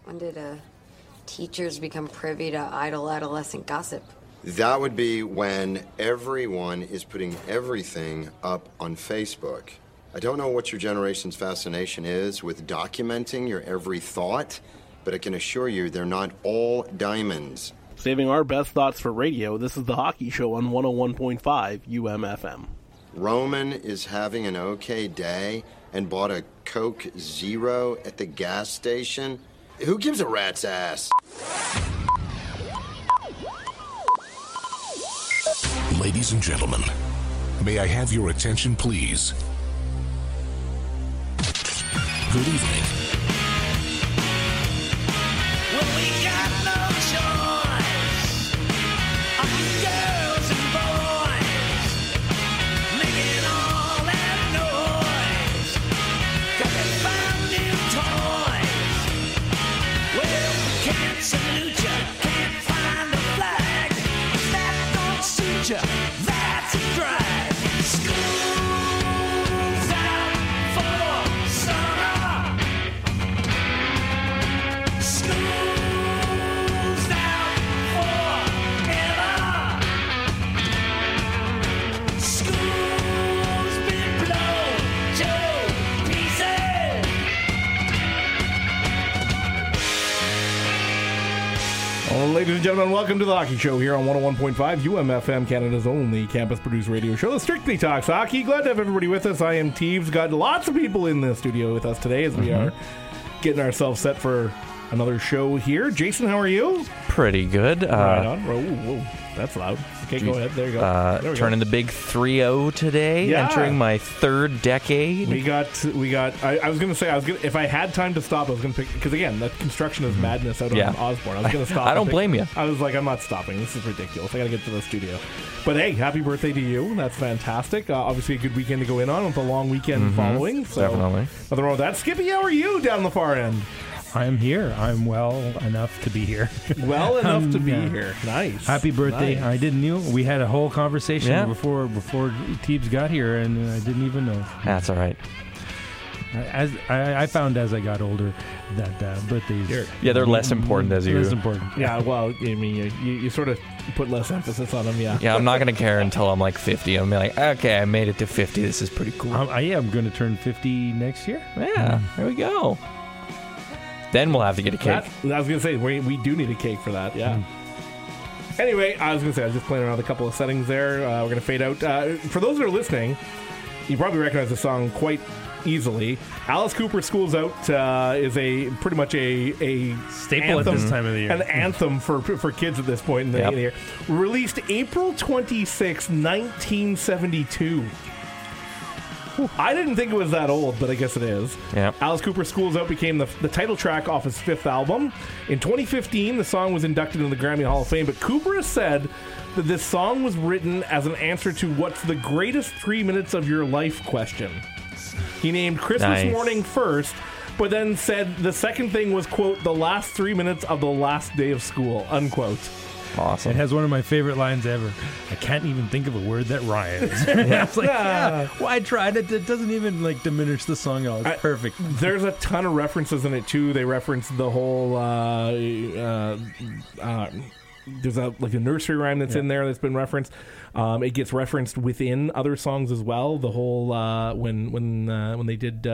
When did teachers become privy to idle adolescent gossip? That would be when everyone is putting everything up on Facebook. I don't know what your generation's fascination is with documenting your every thought, but I can assure you they're not all diamonds. Saving our best thoughts for radio, this is The Hockey Show on 101.5 UMFM. Roman is having an okay day and bought a Coke Zero at the gas station. Who gives a rat's ass? Ladies and gentlemen, may I have your attention, please? Good evening. Well, we got no choice. Girls and boys making all that noise. 'Cause they found new toys. Well, we can't salute ya, can't find a flag. If that don't suit ya, that's a drag. School's out for summer. School's out forever. School's been blown to pieces. Well, ladies and gentlemen, welcome to the Hockey Show here on 101.5 UMFM, Canada's only campus-produced radio show that strictly talks hockey. Glad to have everybody with us. I am Teves. Got lots of people in the studio with us today as we are getting ourselves set for another show here. Jason, how are you? Pretty good. Right on. Whoa, that's loud. Okay, go ahead. There you go. There we Turning go. the big 3-0 today, Yeah. entering my third decade. We got. I was gonna say, if I had time to stop, I was gonna pick, because again, that construction is madness out Yeah. on Osborne. I was gonna stop. I and don't pick- blame you. I was like, I'm not stopping. This is ridiculous. I gotta get to the studio. But hey, happy birthday to you. That's fantastic. Obviously, a good weekend to go in on with a long weekend following. So Definitely. nothing wrong with that. Skippy, how are you down the far end? I'm here. I'm well enough to be here. Well enough to be yeah. here. Nice. Happy birthday. Nice. I didn't know. We had a whole conversation Yeah. before Teebs got here, and I didn't even know. That's all right. As I found as I got older that birthdays. Yeah, they're less important as you. Less important. Yeah, well, I mean, you sort of put less emphasis on them, yeah. Yeah, I'm not going to care until I'm like 50. I'm like, okay, I made it to 50. This is pretty cool. I'm going to turn 50 next year. Yeah, there we go. Then we'll have to get a cake. I was going to say, we do need a cake for that, yeah. Anyway, I was going to say, I was just playing around with a couple of settings there. We're going to fade out. For those that are listening, you probably recognize the song quite easily. Alice Cooper School's Out is pretty much a Staple anthem, at this time of the year. An anthem for kids at this point in the year. Released April 26, 1972. I didn't think it was that old, but I guess it is. Yeah. Alice Cooper School's Out became the title track off his fifth album. In 2015, the song was inducted into the Grammy Hall of Fame, but Cooper has said that this song was written as an answer to what's the greatest 3 minutes of your life question. He named Christmas Nice. Morning first, but then said the second thing was, quote, the last 3 minutes of the last day of school, unquote. Awesome. It has one of my favorite lines ever. I can't even think of a word that rhymes. It's like, yeah, well, I tried it. It doesn't even like diminish the song at all. It's perfect. There's a ton of references in it too. They reference the whole. There's a nursery rhyme that's in there that's been referenced. It gets referenced within other songs as well. The whole when they did.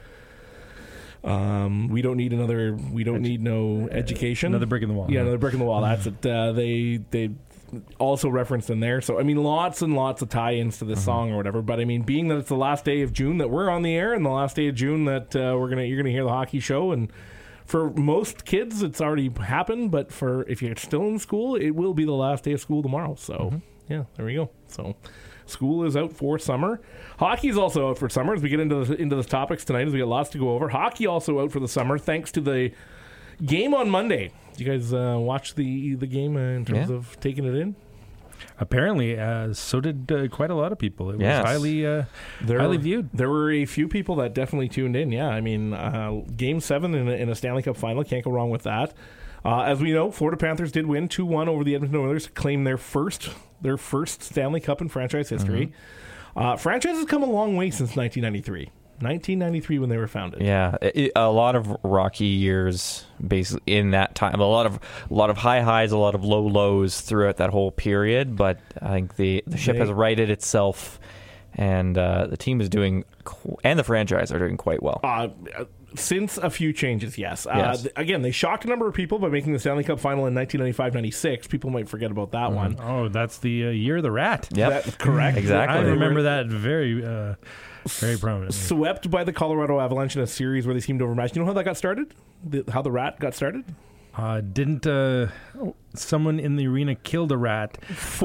We don't need no education. Another brick in the wall. Yeah, another brick in the wall. That's it. They also referenced in there. So I mean, lots and lots of tie-ins to this song or whatever. But I mean, being that it's the last day of June that we're on the air, and the last day of June that you're gonna hear the Hockey Show, and for most kids it's already happened. But for if you're still in school, it will be the last day of school tomorrow. So yeah, there we go. So. School is out for summer. Hockey is also out for summer. As we get into the topics tonight, as we got lots to go over. Hockey also out for the summer, thanks to the game on Monday. Did you guys watch the game in terms of taking it in? Apparently, so did quite a lot of people. It was highly viewed. There were a few people that definitely tuned in. Yeah, I mean, Game 7 in a Stanley Cup final, can't go wrong with that. As we know, Florida Panthers did win 2-1 over the Edmonton Oilers to claim their first Stanley Cup in franchise history. Franchise has come a long way since 1993. 1993 when they were founded. Yeah, a lot of rocky years basically in that time. A lot of high highs, a lot of low lows throughout that whole period. But I think the ship has righted itself, and the team is doing, and the franchise are doing quite well. Since a few changes, yes. Yes. Again, they shocked a number of people by making the Stanley Cup final in 1995-96. People might forget about that one. Oh, that's the year of the rat. Yep. That's correct. Exactly. I remember that very prominently. Swept by the Colorado Avalanche in a series where they seemed overmatched. You know how that got started? How the rat got started? Didn't someone in the arena killed a rat?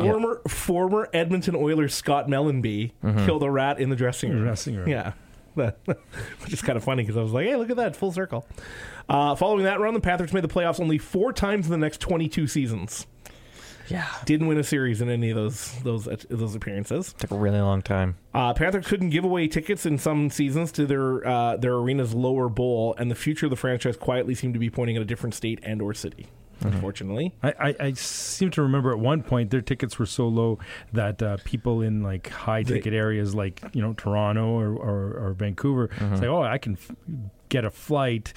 Former Edmonton Oilers Scott Mellenby killed a rat in the dressing room. Yeah. Which is kind of funny because I was like, hey, look at that, full circle. Following that run, the Panthers made the playoffs only 4 times in the next 22 seasons. Yeah. Didn't win a series in any of those appearances. Took a really long time. Panthers couldn't give away tickets in some seasons to their arena's lower bowl, and the future of the franchise quietly seemed to be pointing at a different state and or city. Unfortunately, I seem to remember at one point their tickets were so low that people in like high ticket areas like Toronto or Vancouver say, "Oh, I can get a flight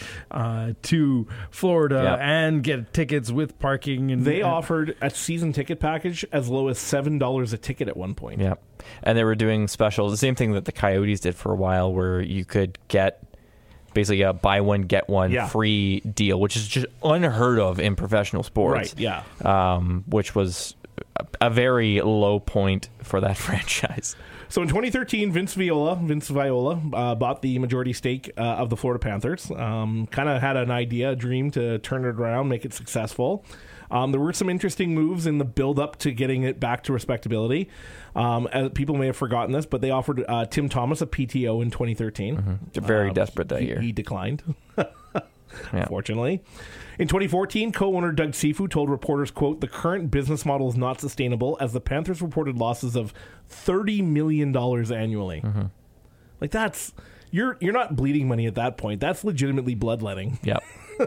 to Florida and get tickets with parking." And they offered a season ticket package as low as $7 a ticket at one point. Yeah, and they were doing specials, the same thing that the Coyotes did for a while, where you could get basically a buy one get one free deal, which is just unheard of in professional sports. Right. Yeah. Which was a very low point for that franchise. So in 2013, Vince Viola bought the majority stake of the Florida Panthers. Kind of had an idea, a dream to turn it around, make it successful. There were some interesting moves in the build-up to getting it back to respectability. People may have forgotten this, but they offered Tim Thomas a PTO in 2013. Very desperate that year. He declined, unfortunately. In 2014, co-owner Doug Sifu told reporters, quote, "The current business model is not sustainable as the Panthers reported losses of $30 million annually." Like that's... You're not bleeding money at that point. That's legitimately bloodletting. Yep.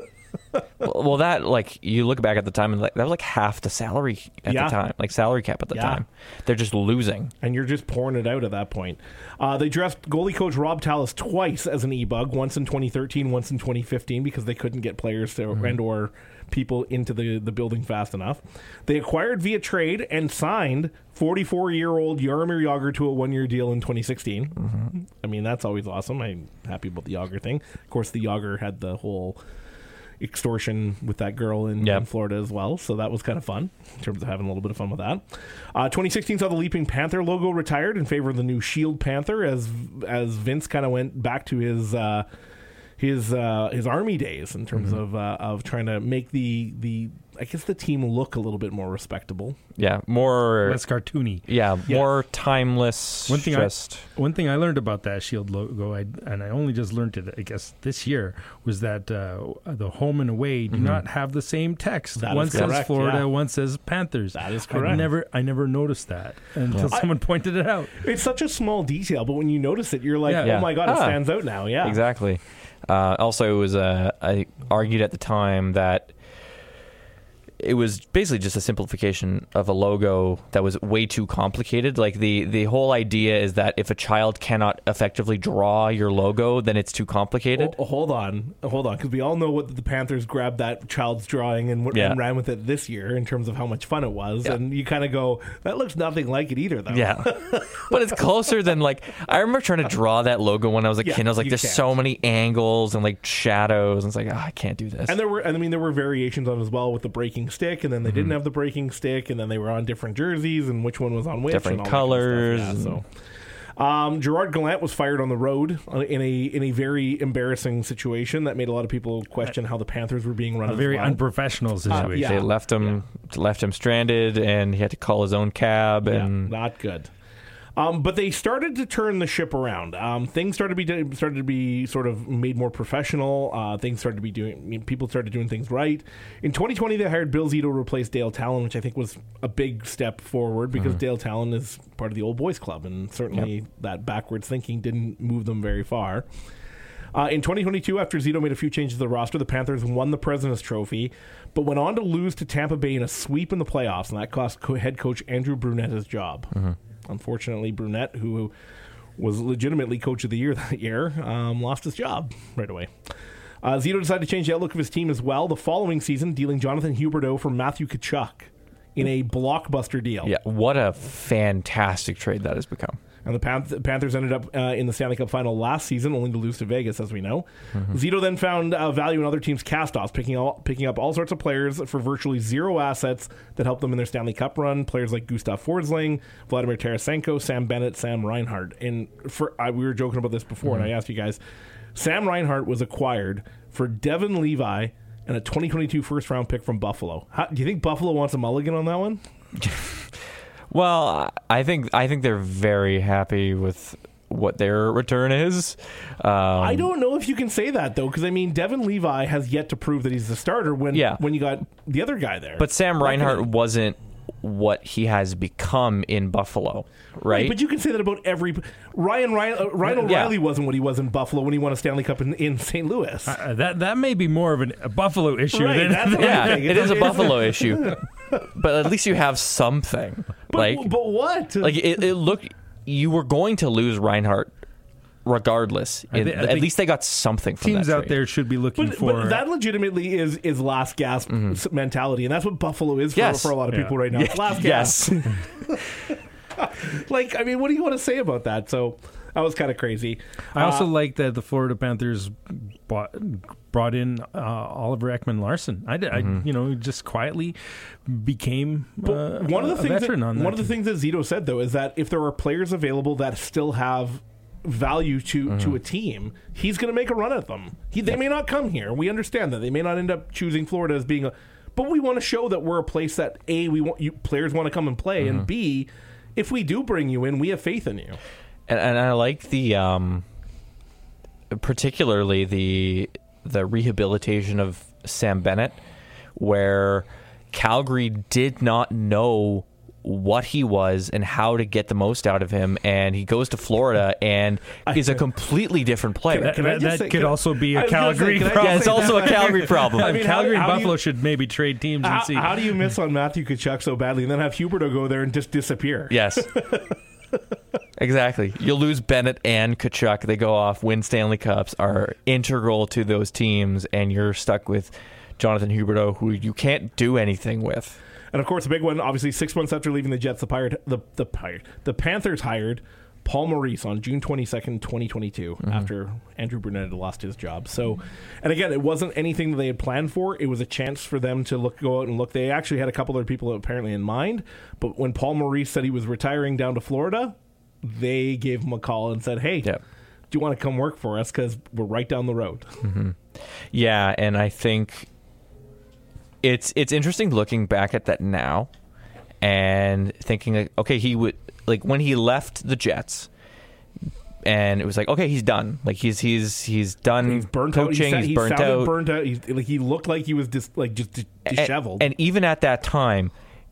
Well, that, like, you look back at the time and that was like half the salary at the time, like salary cap at the time. They're just losing, and you're just pouring it out at that point. They dressed goalie coach Rob Tallis twice as an e-bug, once in 2013, once in 2015, because they couldn't get players to and or people into the building fast enough. They acquired via trade and signed 44-year-old Jaromir Jagr to a 1-year deal in 2016. I mean, that's always awesome. I'm happy about the Jagr thing. Of course, the Jagr had the whole extortion with that girl in Florida as well, so that was kind of fun in terms of having a little bit of fun with that. 2016 saw the Leaping Panther logo retired in favor of the new Shield Panther as Vince kind of went back to his army days in terms of trying to make the I guess the team look a little bit more respectable. Yeah, more less cartoony. Yeah, more timeless. One thing I learned about that Shield logo, and I only just learned it, I guess, this year, was that the home and away do not have the same text. One says Florida, one says Panthers. That is correct. I never noticed that until someone pointed it out. It's such a small detail, but when you notice it, you're like, oh my God, it stands out now. Yeah, exactly. Also, it was I argued at the time that it was basically just a simplification of a logo that was way too complicated. Like the whole idea is that if a child cannot effectively draw your logo, then it's too complicated. Hold on, because we all know what the Panthers grabbed that child's drawing and ran with it this year in terms of how much fun it was, and you kind of go, that looks nothing like it either, though. Yeah, but it's closer than like I remember trying to draw that logo when I was a kid. I was like, there's so many angles and like shadows, and it's like, I can't do this. And there were variations on it as well with the breaking stick, and then they didn't have the breaking stick, and then they were on different jerseys and which one was on which, different and all colors. That kind of stuff. So Gerard Gallant was fired on the road in a very embarrassing situation that made a lot of people question how the Panthers were being run. A very unprofessional situation. They left him stranded, and he had to call his own cab. And not good. But they started to turn the ship around. Things started to be sort of made more professional. Things started to be people started doing things right. In 2020, they hired Bill Zito to replace Dale Talon, which I think was a big step forward because Dale Talon is part of the old boys club, and certainly that backwards thinking didn't move them very far. In 2022, after Zito made a few changes to the roster, the Panthers won the President's Trophy, but went on to lose to Tampa Bay in a sweep in the playoffs, and that cost head coach Andrew Brunette his job. Unfortunately, Brunette, who was legitimately coach of the year that year, lost his job right away. Zito decided to change the outlook of his team as well the following season, dealing Jonathan Huberdeau for Matthew Tkachuk in a blockbuster deal. Yeah, what a fantastic trade that has become. And the Panthers ended up in the Stanley Cup final last season, only to lose to Vegas, as we know. Zito then found value in other teams' cast-offs, picking up all sorts of players for virtually zero assets that helped them in their Stanley Cup run. Players like Gustav Forsling, Vladimir Tarasenko, Sam Bennett, Sam Reinhart. And we were joking about this before, and I asked you guys, Sam Reinhart was acquired for Devin Levi and a 2022 first-round pick from Buffalo. Do you think Buffalo wants a mulligan on that one? Well, I think they're very happy with what their return is. I don't know if you can say that, though, because, I mean, Devin Levi has yet to prove that he's the starter when you got the other guy there. But Sam Reinhart wasn't what he has become in Buffalo, right? But you can say that about every... Ryan O'Reilly wasn't what he was in Buffalo when he won a Stanley Cup in St. Louis. That may be more of a Buffalo issue. Right, it is a Buffalo issue. But at least you have something. But what? Like it looked... You were going to lose Reinhart regardless. At least they got something from teams that out trade. there should be looking for... But that legitimately is last gasp mentality, and that's what Buffalo is for a lot of people right now. It's last gasp. Like, I mean, what do you want to say about that? So that was kind of crazy. I also like that the Florida Panthers brought in Oliver Ekman-Larsson. I just quietly became one of the things veteran on that. One of the things that Zito said, though, is that if there are players available that still have value to a team, he's going to make a run at them. They may not come here. We understand that. They may not end up choosing Florida as being but we want to show that we're a place that, A, players want to come and play, and B, if we do bring you in, we have faith in you. And I like the particularly the rehabilitation of Sam Bennett, where Calgary did not know what he was and how to get the most out of him, and he goes to Florida and is a completely different player. That could also be a Calgary problem. Yeah, it's also a Calgary problem. I mean, Calgary and Buffalo should maybe trade teams and see. How do you miss on Matthew Tkachuk so badly and then have Huberdeau go there and just disappear? Yes. Exactly. You'll lose Bennett and Tkachuk. They go off, win Stanley Cups, are integral to those teams, and you're stuck with Jonathan Huberdeau, who you can't do anything with. And of course, a big one, obviously 6 months after leaving the Jets, the Panthers hired Paul Maurice on June 22nd, 2022, after Andrew Brunette had lost his job. So, and again, it wasn't anything that they had planned for. It was a chance for them to go out and look. They actually had a couple other people apparently in mind, but when Paul Maurice said he was retiring down to Florida, they gave him a call and said, hey, do you want to come work for us? Because we're right down the road. Yeah, and I think it's interesting looking back at that now and thinking, like, okay, he would, like, when he left the Jets, and it was like, okay, he's done. Like, he's done. He's burnt coaching. out. He's burnt out. Burnt out. He looked like he was just disheveled. And even at that time,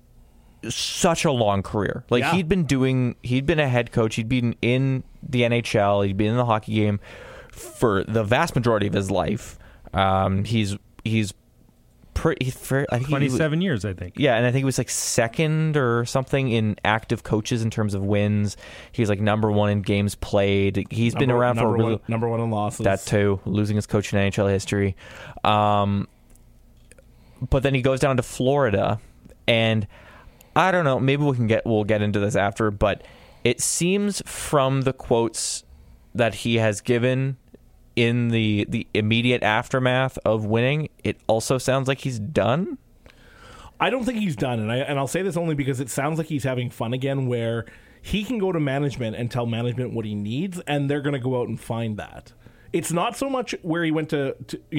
such a long career. Like, he'd been a head coach. He'd been in the NHL. He'd been in the hockey game for the vast majority of his life. He's pretty. I think 27 years, I think. Yeah, and I think he was like second or something in active coaches in terms of wins. He's like number one in games played. He's been around for number one in losses. That too, losing his coach in NHL history. But then he goes down to Florida, and I don't know. Maybe we'll get into this after, but it seems from the quotes that he has given in the immediate aftermath of winning, it also sounds like he's done. I don't think he's done, and I'll say this only because it sounds like he's having fun again, where he can go to management and tell management what he needs, and they're going to go out and find that. It's not so much where he went to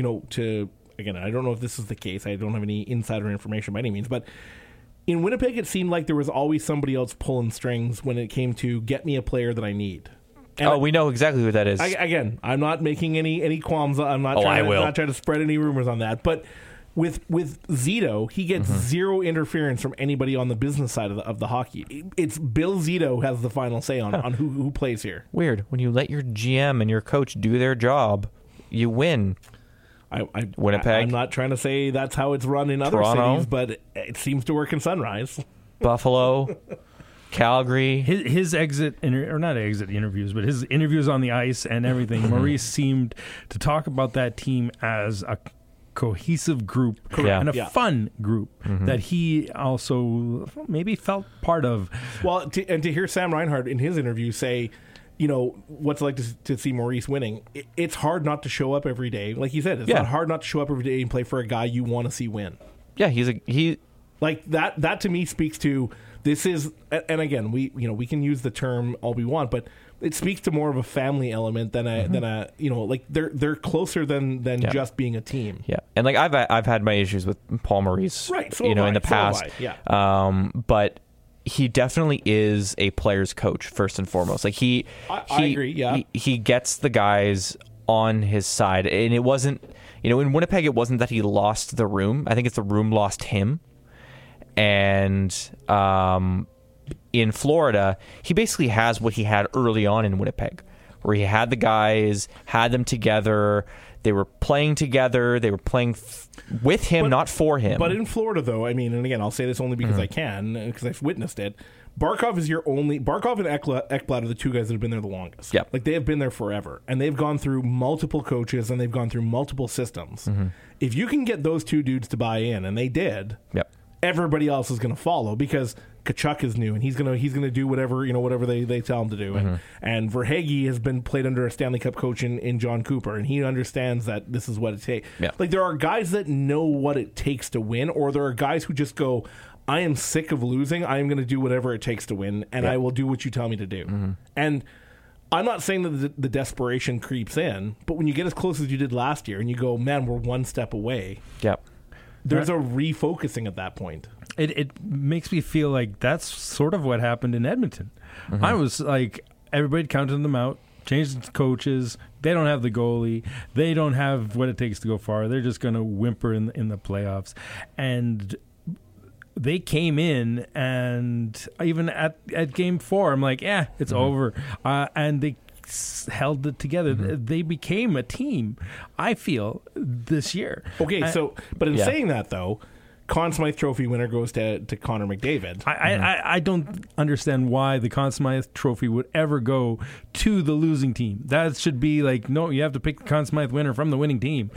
again, I don't know if this is the case. I don't have any insider information by any means, but in Winnipeg, it seemed like there was always somebody else pulling strings when it came to get me a player that I need. And we know exactly who that is. Again, I'm not making any qualms. I'm not trying to spread any rumors on that. But with Zito, he gets zero interference from anybody on the business side of the hockey. It's Bill Zito has the final say on who plays here. Weird. When you let your GM and your coach do their job, you win. Winnipeg. I'm not trying to say that's how it's run in other Toronto, cities, but it seems to work in Sunrise. Buffalo, Calgary. His exit, or not exit interviews, but his interviews on the ice and everything, Maurice seemed to talk about that team as a cohesive group and a fun group that he also maybe felt part of. Well, and to hear Sam Reinhart in his interview say, you know, what's it like to see Maurice winning, it's hard not to show up every day. Like he said, it's not hard not to show up every day and play for a guy you want to see win. Yeah, he like that to me speaks to this is, and again, we can use the term all we want, but it speaks to more of a family element than a you know, like they're closer than just being a team. Yeah, and like I've had my issues with Paul Maurice, right? So in the past, but he definitely is a player's coach first and foremost. Like I agree. Yeah, he gets the guys on his side, and it wasn't, you know, in Winnipeg, it wasn't that he lost the room. I think it's the room lost him, and in Florida, he basically has what he had early on in Winnipeg, where he had the guys, had them together. They were playing together. They were playing with him, not for him. But in Florida, though, I mean, and again, I'll say this only because I can, because I've witnessed it. Barkov and Ekblad are the two guys that have been there the longest. Yep. Like, they have been there forever. And they've gone through multiple coaches, and they've gone through multiple systems. If you can get those two dudes to buy in, and they did, everybody else is going to follow, because Kachuk is new, and he's gonna do whatever they tell him to do. And Verhaeghe has been played under a Stanley Cup coach in John Cooper, and he understands that this is what it takes. Like, there are guys that know what it takes to win, or there are guys who just go, I am sick of losing. I am going to do whatever it takes to win, and I will do what you tell me to do. And I'm not saying that the desperation creeps in, but when you get as close as you did last year, and you go, man, we're one step away. There's a refocusing at that point. It makes me feel like that's sort of what happened in Edmonton. I was like, everybody counted them out, changed coaches. They don't have the goalie. They don't have what it takes to go far. They're just going to whimper in the playoffs. And they came in, and even at game 4, I'm like, it's over. And they held it together. They became a team, I feel, this year. Okay, but in saying that, though, Conn Smythe Trophy winner goes to Connor McDavid. I don't understand why the Conn Smythe Trophy would ever go to the losing team. That should be like, no, you have to pick the Conn Smythe winner from the winning team.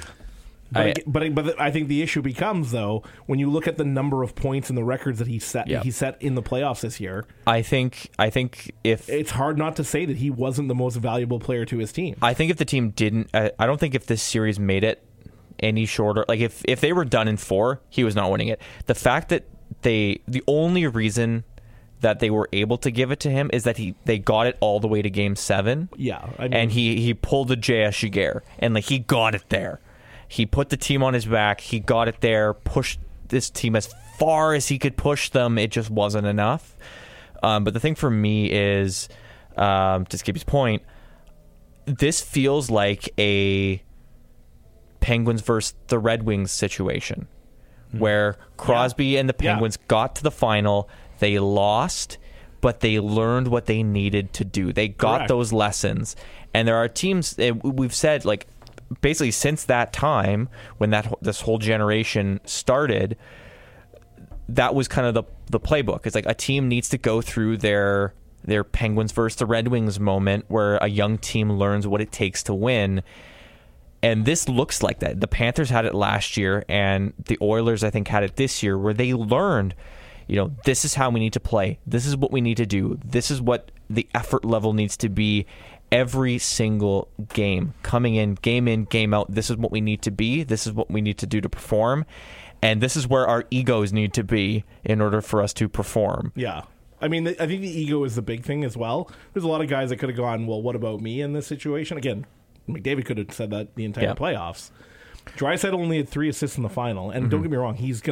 But I think the issue becomes, though, when you look at the number of points and the records that he set in the playoffs this year. I think if it's hard not to say that he wasn't the most valuable player to his team. I think if the team didn't, I don't think if this series made it any shorter, like if they were done in 4, he was not winning it. The fact that the only reason that they were able to give it to him is that they got it all the way to game 7. Yeah, I mean, and he pulled a J.S. Giguère, and like he got it there. He put the team on his back. He got it there, pushed this team as far as he could push them. It just wasn't enough. But the thing for me is, to Skippy's point, this feels like a Penguins versus the Red Wings situation, where Crosby and the Penguins got to the final. They lost, but they learned what they needed to do. They got those lessons. And there are teams, we've said, like, basically since that time when this whole generation started, that was kind of the playbook. It's like a team needs to go through their Penguins versus the Red Wings moment where a young team learns what it takes to win. And this looks like that. The Panthers had it last year, and the Oilers, I think, had it this year, where they learned, this is how we need to play. This is what we need to do. This is what the effort level needs to be every single game. Coming in, game out, this is what we need to be. This is what we need to do to perform. And this is where our egos need to be in order for us to perform. Yeah. I mean, I think the ego is the big thing as well. There's a lot of guys that could have gone, well, what about me in this situation? Again, McDavid could have said that the entire playoffs. Draisaitl only had 3 assists in the final, and don't get me wrong, he's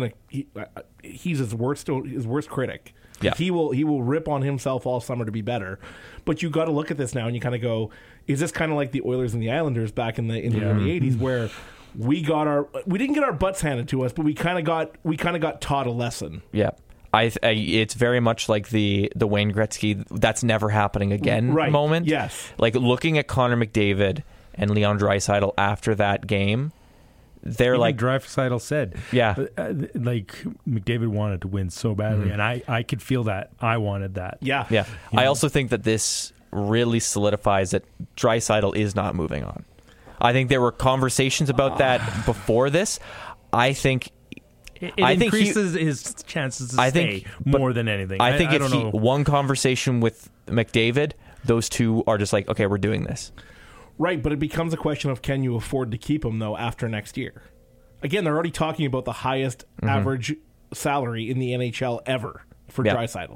his worst critic. Yeah. He will rip on himself all summer to be better. But you got to look at this now, and you kind of go, is this kind of like the Oilers and the Islanders back in the early 80s, where we didn't get our butts handed to us, but we kind of got taught a lesson. Yeah. It's very much like the Wayne Gretzky "that's never happening again" moment. Yes. Like looking at Connor McDavid and Leon Draisaitl after that game, they're Even like Draisaitl said, Yeah. like McDavid wanted to win so badly, and I could feel that. I wanted that. Yeah. Yeah. I also think that this really solidifies that Draisaitl is not moving on. I think there were conversations about that before this. I think It I think increases his chances to stay more than anything. I think I if don't he know. one conversation with McDavid, those two are just like, okay, we're doing this. Right, but it becomes a question of can you afford to keep him, though, after next year? Again, they're already talking about the highest average salary in the NHL ever for Yeah. Draisaitl.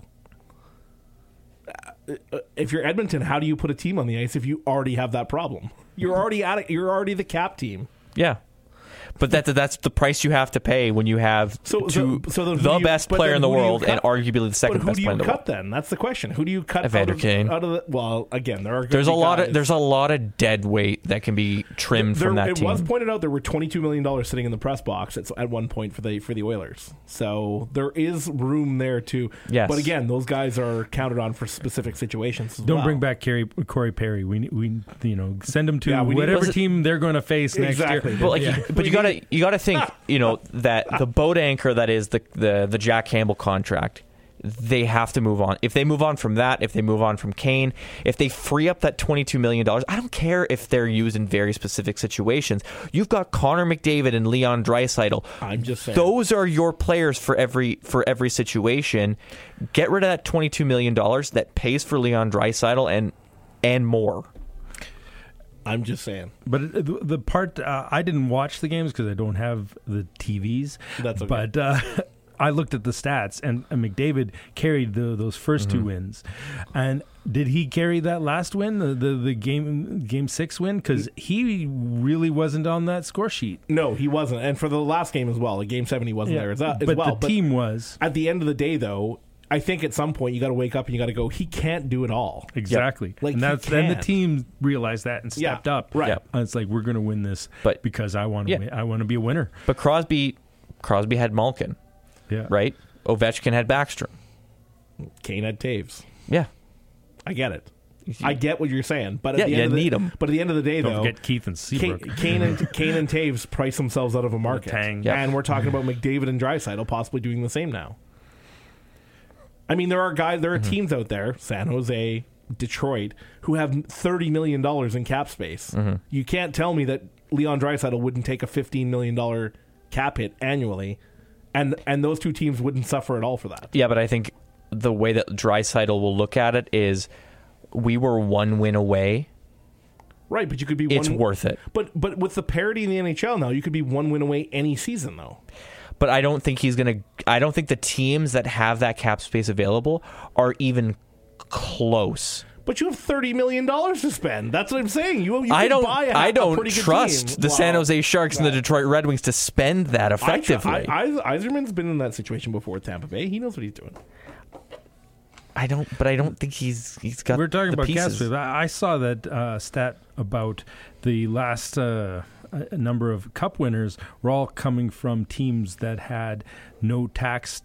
If you're Edmonton, how do you put a team on the ice if you already have that problem? You're already at it. You're already the cap team. Yeah. But that's the price you have to pay when you have So the then best but player then in the who do you world and cut? arguably the second But who best do player you in the cut world. then? That's the question. Who do you cut Evander Kane. out of the? Well, again, there are gonna There's be a lot guys. of there's a lot of dead weight that can be trimmed from that It team. was pointed out there were $22 million sitting in the press box at one point for the Oilers. So there is room there to. Yes. But again, those guys are counted on for specific situations. As Don't well. bring back Corey Perry. We send him to Yeah, we need- whatever Was it- team they're going to face Exactly. next year. But like, but you gotta think, that the boat anchor that is the Jack Campbell contract, they have to move on. If they move on from that, if they move on from Kane, if they free up that $22 million, I don't care if they're used in very specific situations. You've got Connor McDavid and Leon Draisaitl. I'm just saying. Those are your players for every situation. Get rid of that $22 million that pays for Leon Draisaitl and more. I'm just saying. But the part I didn't watch the games because I don't have the TVs. That's okay. But I looked at the stats, and McDavid carried those first two wins. And did he carry that last win, the game 6 win? Because he really wasn't on that score sheet. No, he wasn't. And for the last game as well, Game 7, he wasn't there as but well. the team was. At the end of the day, though, I think at some point you got to wake up and you got to go, he can't do it all. Exactly. Like, and he then the can't. team realized that and stepped up. right. Yep. And it's like, we're going to win this But- because I want to Yeah. win. I want to be a winner. But Crosby had Malkin, Yeah. right? Ovechkin had Backstrom. Kane had Taves. Yeah. I get it. I get what you're saying, but Yeah, at the you end of the, need 'em. But at the end of the day, Don't though, forget Keith and Seabrook. Kane and Taves price themselves out of a market, Tang. Yep. and we're talking about McDavid and Draisaitl possibly doing the same now. I mean, there are teams out there, San Jose, Detroit, who have $30 million in cap space. You can't tell me that Leon Draisaitl wouldn't take a $15 million cap hit annually, and those two teams wouldn't suffer at all for that. Yeah, but I think the way that Draisaitl will look at it is we were one win away. Right, but you could be It's worth it. But with the parity in the NHL now, you could be one win away any season, though. But I don't think I don't think the teams that have that cap space available are even close. But you have $30 million to spend. That's what I'm saying. You I could buy I a don't pretty good trust team. the San Wow. Jose Sharks and the Detroit Red Wings to spend that effectively. Yzerman's been in that situation before with Tampa Bay. He knows what he's doing. I don't think he's got. We're talking the about cap pieces. space. I saw that stat about the last number of cup winners were all coming from teams that had no tax.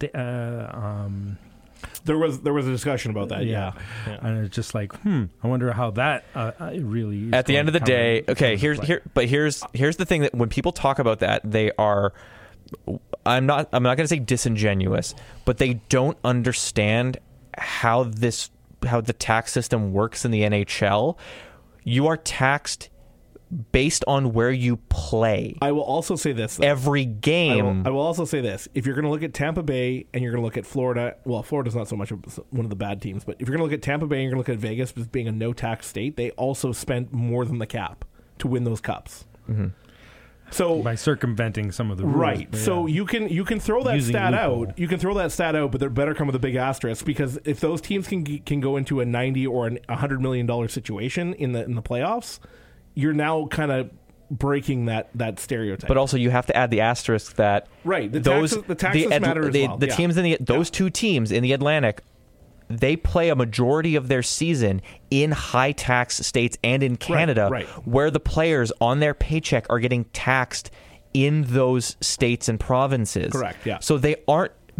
There was a discussion about that. Yeah. And it's just like, I wonder how that really. Is At the going end of the to day, come okay. into play. Here's the thing that when people talk about that, they are. I'm not going to say disingenuous, but they don't understand how the tax system works in the NHL. You are taxed based on where you play. I will also say this, though. Every game. I will also say this. If you're going to look at Tampa Bay and you're going to look at Florida, well, Florida's not so much one of the bad teams, but if you're going to look at Tampa Bay and you're going to look at Vegas as being a no-tax state, they also spent more than the cap to win those cups. Mm-hmm. So by circumventing some of the rules. Right. So you can throw that Using stat loophole. out. You can throw that stat out, but there better come with a big asterisk, because if those teams can go into a $90 or $100 million situation in the playoffs, you're now kind of breaking that stereotype. But also, you have to add the asterisk that Right, the those taxes matter as well. The Yeah. teams in those two teams in the Atlantic, they play a majority of their season in high tax states and in Canada, right. where the players on their paycheck are getting taxed in those states and provinces. Correct, yeah. So they aren't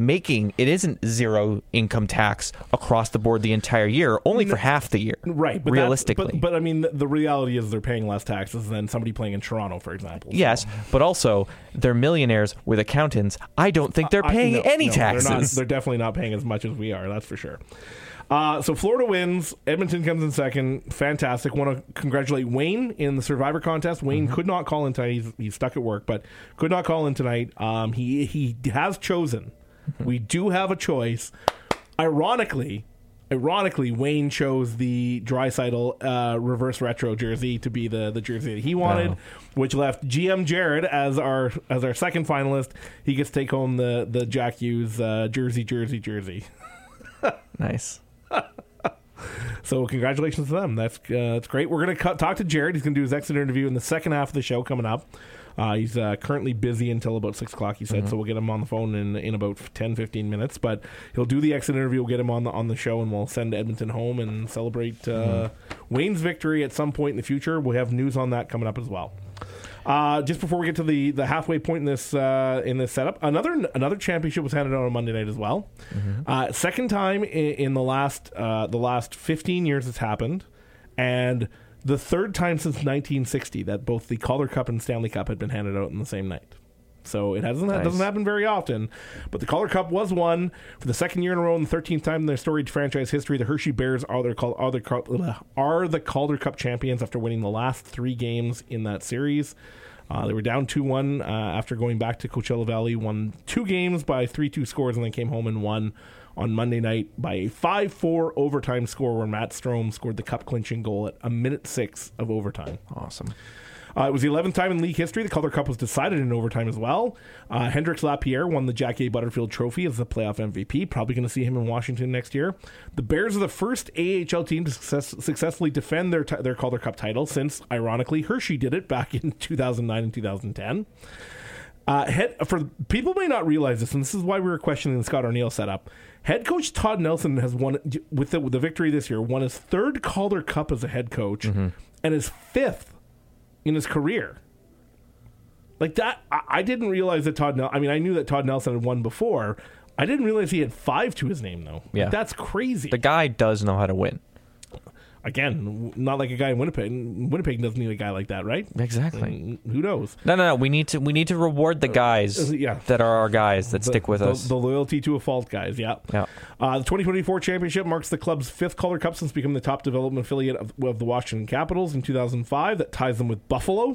it isn't zero income tax across the board the entire year, only for half the year. Right, but realistically. But I mean, the reality is they're paying less taxes than somebody playing in Toronto, for example. Yes, but also they're millionaires with accountants. I don't think they're paying any taxes. They're definitely not paying as much as we are. That's for sure. So Florida wins. Edmonton comes in second. Fantastic. Want to congratulate Wayne in the Survivor contest. Wayne could not call in tonight. He's stuck at work, but could not call in tonight. He has chosen. We do have a choice. Ironically, Wayne chose the Draisaitl reverse retro jersey to be the jersey that he wanted, which left GM Jared as our second finalist. He gets to take home the Jack Hughes jersey. Nice. So congratulations to them. That's great. We're going to talk to Jared. He's going to do his exit interview in the second half of the show coming up. He's currently busy until about 6 o'clock, he said, so we'll get him on the phone in about 10-15 minutes. But he'll do the exit interview. We'll get him on the show, and we'll send Edmonton home and celebrate Wayne's victory at some point in the future. We'll have news on that coming up as well. Just before we get to the halfway point in this setup, another championship was handed out on Monday night as well. Second time in the last 15 years it's happened, and the third time since 1960 that both the Calder Cup and Stanley Cup had been handed out on the same night. So it doesn't happen very often, but the Calder Cup was won for the second year in a row and the 13th time in their storied franchise history. The Hershey Bears are the Calder Cup champions after winning the last 3 games in that series. They were down 2-1 after going back to Coachella Valley, won 2 games by 3-2 scores, and then came home and won on Monday night by a 5-4 overtime score where Matt Strome scored the cup-clinching goal at 1:06 of overtime. Awesome. It was the 11th time in league history the Calder Cup was decided in overtime as well. Hendrix Lapierre won the Jack A. Butterfield Trophy as the playoff MVP. Probably going to see him in Washington next year. The Bears are the first AHL team to successfully defend their Calder Cup title since, ironically, Hershey did it back in 2009 and 2010. For people may not realize this, and this is why we were questioning the Scott Arniel setup. Head coach Todd Nelson has won with the victory this year. Won his 3rd Calder Cup as a head coach and his 5th in his career. Like that, I didn't realize that I knew that Todd Nelson had won before. I didn't realize he had 5 to his name though. Yeah, like, that's crazy. The guy does know how to win. Again, not like a guy in Winnipeg. Winnipeg doesn't need a guy like that, right? Exactly. And who knows? No. We need to reward the guys that are our guys that stick with us. The loyalty to a fault guys. Yeah. The 2024 championship marks the club's 5th Calder Cup since becoming the top development affiliate of the Washington Capitals in 2005. That ties them with Buffalo,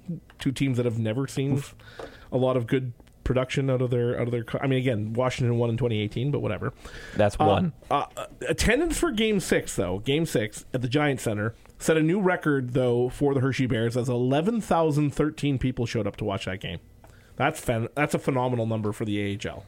2 teams that have never seen a lot of good production out of their. I mean, again, Washington won in 2018, but whatever. That's one. Attendance for Game 6 at the Giant Center set a new record though for the Hershey Bears as 11,013 people showed up to watch that game. That's a phenomenal number for the AHL.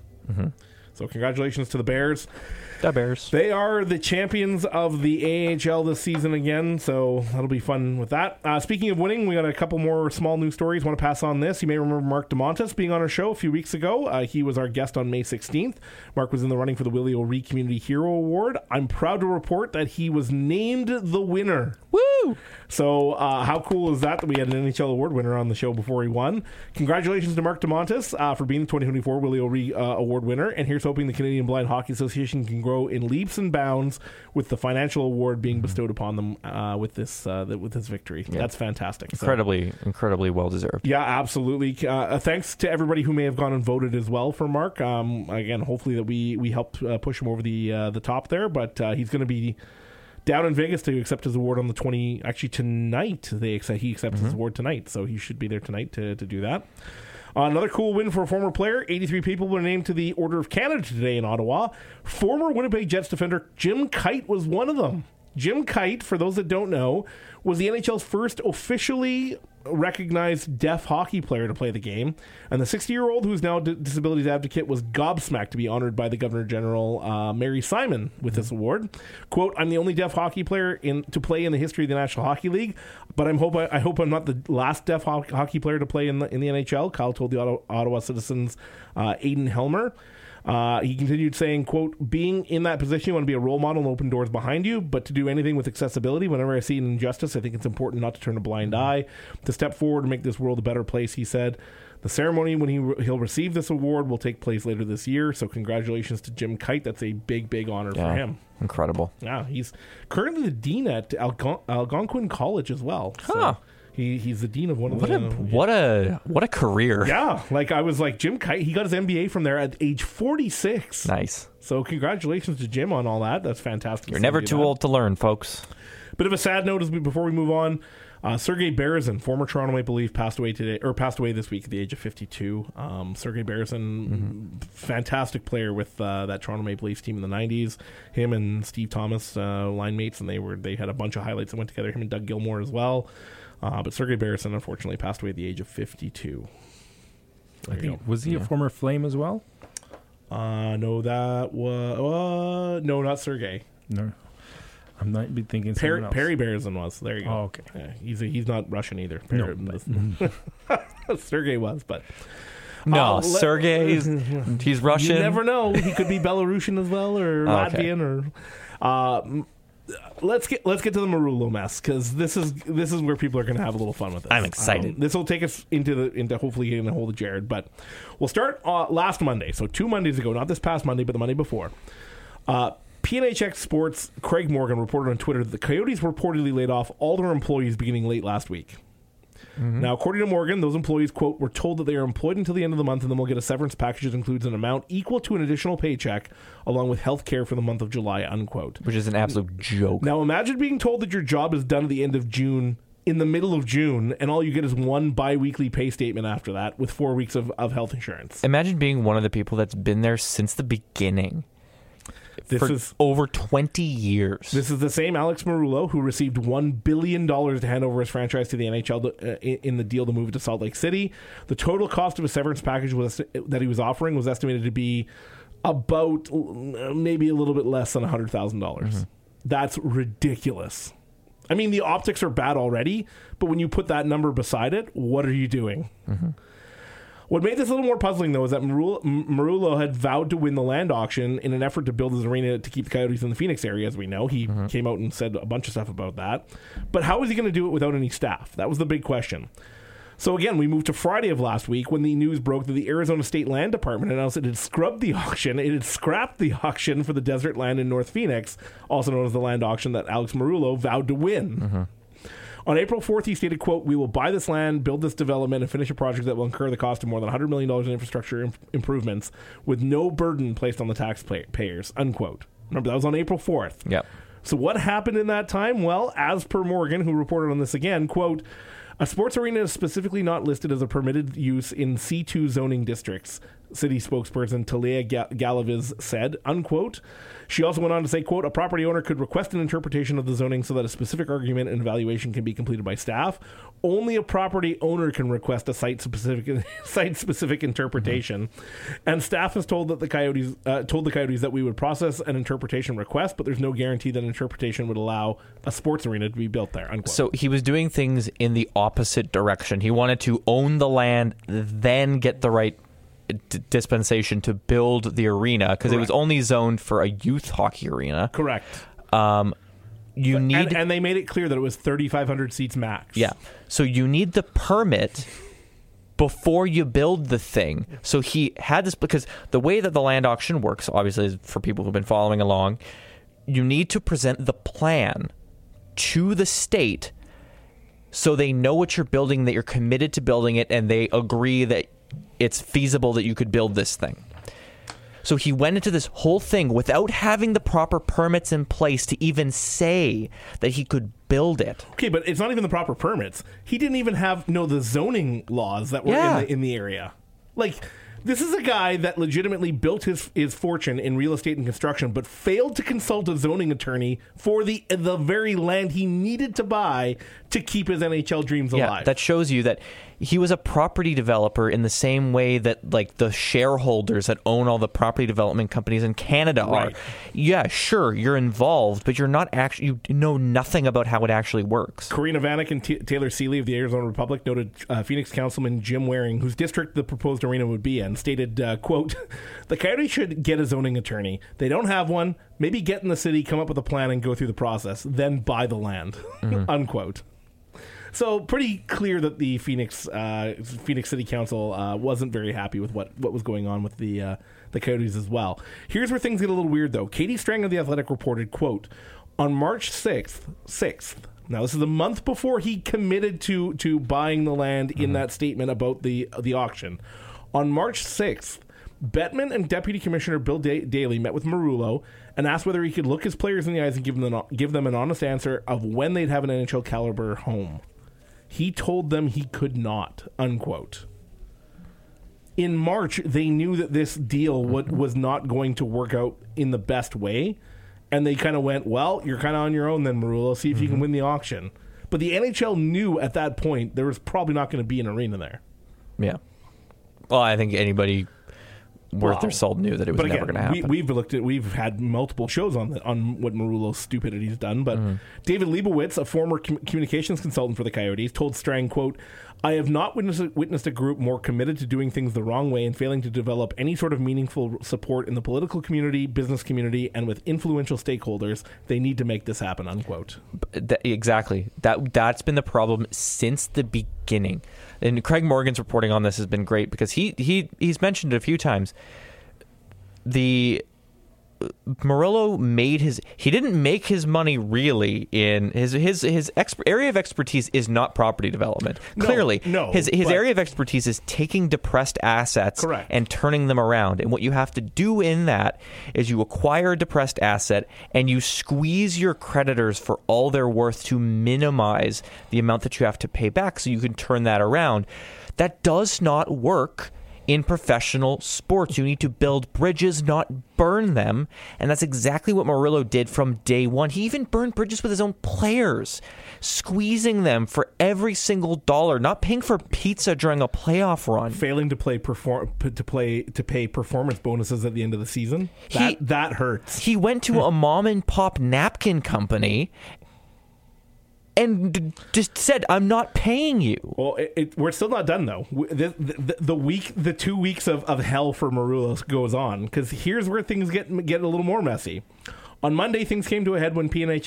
So congratulations to the Bears. The Bears. They are the champions of the AHL this season again, so that'll be fun with that. Speaking of winning, we got a couple more small news stories. Want to pass on this. You may remember Mark DeMontis being on our show a few weeks ago. He was our guest on May 16th. Mark was in the running for the Willie O'Ree Community Hero Award. I'm proud to report that he was named the winner. Woo! So how cool is that we had an NHL award winner on the show before he won? Congratulations to Mark DeMontis for being the 2024 Willie O'Ree Award winner, and here's hoping the Canadian Blind Hockey Association can grow in leaps and bounds with the financial award being bestowed upon them with this victory. Yeah. That's fantastic. Incredibly well deserved. Yeah, absolutely. Thanks to everybody who may have gone and voted as well for Mark. Again, hopefully that we helped push him over the top there, but he's going to be down in Vegas to accept his award on the 20. Actually, tonight he accepts his award tonight, so he should be there tonight to do that. Another cool win for a former player. 83 people were named to the Order of Canada today in Ottawa. Former Winnipeg Jets defender Jim Kite was one of them. Jim Kite, for those that don't know, was the NHL's first officially recognized deaf hockey player to play the game. And the 60-year-old, who's now a disabilities advocate, was gobsmacked to be honored by the Governor General, Mary Simon, with this award. Quote, "I'm the only deaf hockey player to play in the history of the National Hockey League, but I hope I'm not the last deaf hockey player to play in the NHL," Kyle told the Ottawa Citizens' Aidan Helmer. He continued saying, quote, "Being in that position, you want to be a role model and open doors behind you, but to do anything with accessibility, whenever I see an injustice, I think it's important not to turn a blind eye, to step forward and make this world a better place," he said. The ceremony when he'll receive this award will take place later this year. So congratulations to Jim Kite. That's a big honor for him. Incredible. Yeah, he's currently the dean at Algonquin College as well. So Huh. he's the dean of one of What a career. Yeah, like I was like Jim Kite. He got his MBA from there at age 46. Nice. So congratulations to Jim on all that. That's fantastic. You're never too old to learn, folks. Bit of a sad note before we move on. Sergei Berezin, former Toronto Maple Leaf, passed away this week at the age of 52. Sergei Berezin, fantastic player with that Toronto Maple Leafs team in the 90s. Him and Steve Thomas, line mates, and they had a bunch of highlights that went together. Him and Doug Gilmour as well. But Sergei Berezin unfortunately passed away at the age of 52. Was he a former Flame as well? No, that was no, not Sergei. No. I might be thinking someone else. Perry Berezin was. There you go. Oh, okay. Yeah, he's not Russian either. No. Sergei was, but No, Sergei, he's Russian. You never know. He could be Belarusian as well, or Latvian, or. Let's get to the Marullo mess, because this is where people are going to have a little fun with this. I'm excited. This will take us into hopefully getting a hold of Jared, but we'll start last Monday. So 2 Mondays ago, not this past Monday, but the Monday before. PNHX Sports' Craig Morgan reported on Twitter that the Coyotes reportedly laid off all their employees beginning late last week. Now, according to Morgan, those employees, quote, were told that they are employed until the end of the month and then will get a severance package that includes an amount equal to an additional paycheck along with health care for the month of July, unquote. Which is an absolute joke. Now, imagine being told that your job is done at the end of June, in the middle of June, and all you get is one bi-weekly pay statement after that with 4 weeks of health insurance. Imagine being one of the people that's been there since the beginning. This is over 20 years. This is the same Alex Marullo who received $1 billion to hand over his franchise to the NHL in the deal to move it to Salt Lake City. The total cost of a severance package that he was offering was estimated to be about maybe a little bit less than $100,000. That's ridiculous. I mean, the optics are bad already, but when you put that number beside it, what are you doing? What made this a little more puzzling, though, is that Marullo had vowed to win the land auction in an effort to build his arena to keep the Coyotes in the Phoenix area, as we know. He came out and said a bunch of stuff about that. But how was he going to do it without any staff? That was the big question. So again, we moved to Friday of last week when the news broke that the Arizona State Land Department announced it had scrubbed the auction. It had scrapped the auction for the desert land in North Phoenix, also known as the land auction that Alex Marullo vowed to win. On April 4th, he stated, quote, "We will buy this land, build this development, and finish a project that will incur the cost of more than $100 million in infrastructure improvements with no burden placed on the taxpayers," unquote. Remember, that was on April 4th. Yep. So what happened in that time? Well, as per Morgan, who reported on this again, quote, "A sports arena is specifically not listed as a permitted use in C2 zoning districts," city spokesperson Talia Galaviz said, unquote. She also went on to say, quote, "A property owner could request an interpretation of the zoning so that a specific argument and evaluation can be completed by staff. Only a property owner can request a site-specific interpretation. And staff has told the Coyotes that we would process an interpretation request, but there's no guarantee that an interpretation would allow a sports arena to be built there," unquote. So he was doing things in the opposite direction. He wanted to own the land, then get the right dispensation to build the arena, because it was only zoned for a youth hockey arena. Correct. And they made it clear that it was 3,500 seats max. Yeah. So you need the permit before you build the thing. So he had this, because the way that the land auction works, obviously, is for people who've been following along, you need to present the plan to the state so they know what you're building, that you're committed to building it, and they agree that it's feasible that you could build this thing. So he went into this whole thing without having the proper permits in place to even say that he could build it. Okay, but it's not even the proper permits. He didn't even know the zoning laws that were in the area. Like, this is a guy that legitimately built his fortune in real estate and construction, but failed to consult a zoning attorney for the very land he needed to buy to keep his NHL dreams alive. Yeah, that shows you that he was a property developer in the same way that, like, the shareholders that own all the property development companies in Canada are. Yeah, sure, you're involved, but you're not actually, you know nothing about how it actually works. Karina Vanek and Taylor Seeley of the Arizona Republic noted Phoenix Councilman Jim Waring, whose district the proposed arena would be in, stated, quote, "The county should get a zoning attorney. They don't have one. Maybe get in the city, come up with a plan, and go through the process. Then buy the land," unquote. So pretty clear that the Phoenix City Council wasn't very happy with what was going on with the Coyotes as well. Here's where things get a little weird, though. Katie Strang of The Athletic reported, quote, on March 6th, now this is a month before he committed to buying the land in that statement about the auction. On March 6th, Bettman and Deputy Commissioner Bill Daly met with Marullo and asked whether he could look his players in the eyes and give them an honest answer of when they'd have an NHL caliber home. He told them he could not, unquote. In March, they knew that this deal was not going to work out in the best way, and they kind of went, well, you're kind of on your own then, Marullo. See if you can win the auction. But the NHL knew at that point there was probably not going to be an arena there. Yeah. Well, I think anybody worth their salt knew that it was never going to happen. We've had multiple shows on what Marullo's stupidity's done, but David Leibowitz, a former communications consultant for the Coyotes, told Strang, quote, I have not witnessed a group more committed to doing things the wrong way and failing to develop any sort of meaningful support in the political community, business community, and with influential stakeholders. They need to make this happen, unquote. Exactly. That's been the problem since the beginning. And Craig Morgan's reporting on this has been great because he's mentioned it a few times. Marullo he didn't make his money really in his area of expertise is not property development. Clearly, his area of expertise is taking depressed assets and turning them around. And what you have to do in that is you acquire a depressed asset and you squeeze your creditors for all they're worth to minimize the amount that you have to pay back so you can turn that around. That does not work in professional sports. You need to build bridges, not burn them. And that's exactly what Marullo did from day one. He even burned bridges with his own players, squeezing them for every single dollar, not paying for pizza during a playoff run. Failing to pay performance bonuses at the end of the season. That hurts. He went to a mom and pop napkin company and just said, I'm not paying you. Well, we're still not done, though. The 2 weeks of hell for Marullo goes on, because here's where things get a little more messy. On Monday, things came to a head when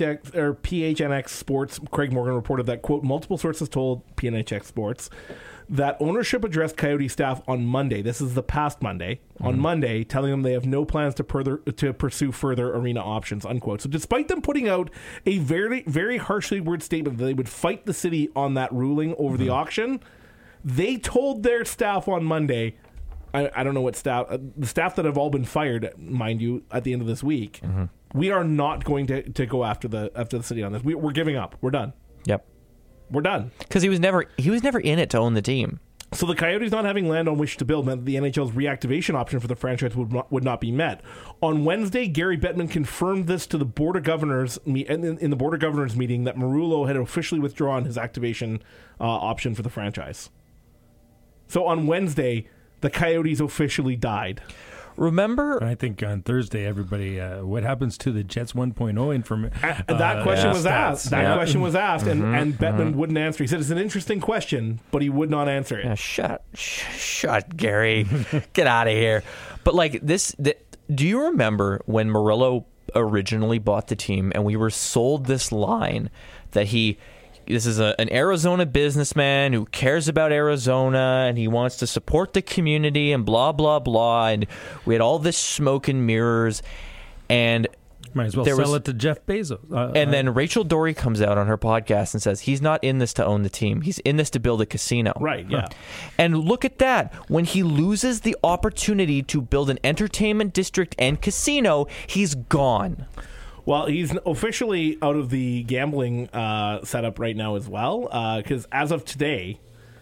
PHNX Sports, Craig Morgan, reported that, quote, multiple sources told PHNX Sports that ownership addressed Coyote staff on Monday. This is the past Monday. On Monday, telling them they have no plans to pursue further arena options, unquote. So despite them putting out a very, very harshly worded statement that they would fight the city on that ruling over the auction, they told their staff on Monday, I don't know what staff, the staff that have all been fired, mind you, at the end of this week, we are not going to go after the city on this. We're giving up. We're done. Yep. We're done. Because he was never in it to own the team. So the Coyotes not having land on which to build meant that the NHL's reactivation option for the franchise would not be met. On Wednesday, Gary Bettman confirmed this to the Board of Governors in the Board of Governors meeting that Marullo had officially withdrawn his activation option for the franchise. So on Wednesday, the Coyotes officially died. Remember, I think on Thursday, everybody, what happens to the Jets 1.0 information? That question was asked. Question was asked, and Bettman wouldn't answer. He said it's an interesting question, but he would not answer it. Yeah, shut, Gary, get out of here. But like this, do you remember when Marullo originally bought the team, and we were sold this line that this is an Arizona businessman who cares about Arizona and he wants to support the community and blah, blah, blah. And we had all this smoke and mirrors. And might as well sell it to Jeff Bezos. And then Rachel Dory comes out on her podcast and says he's not in this to own the team. He's in this to build a casino. Right, yeah. And look at that. When he loses the opportunity to build an entertainment district and casino, he's gone. Well, he's officially out of the gambling setup right now as well, because as of today,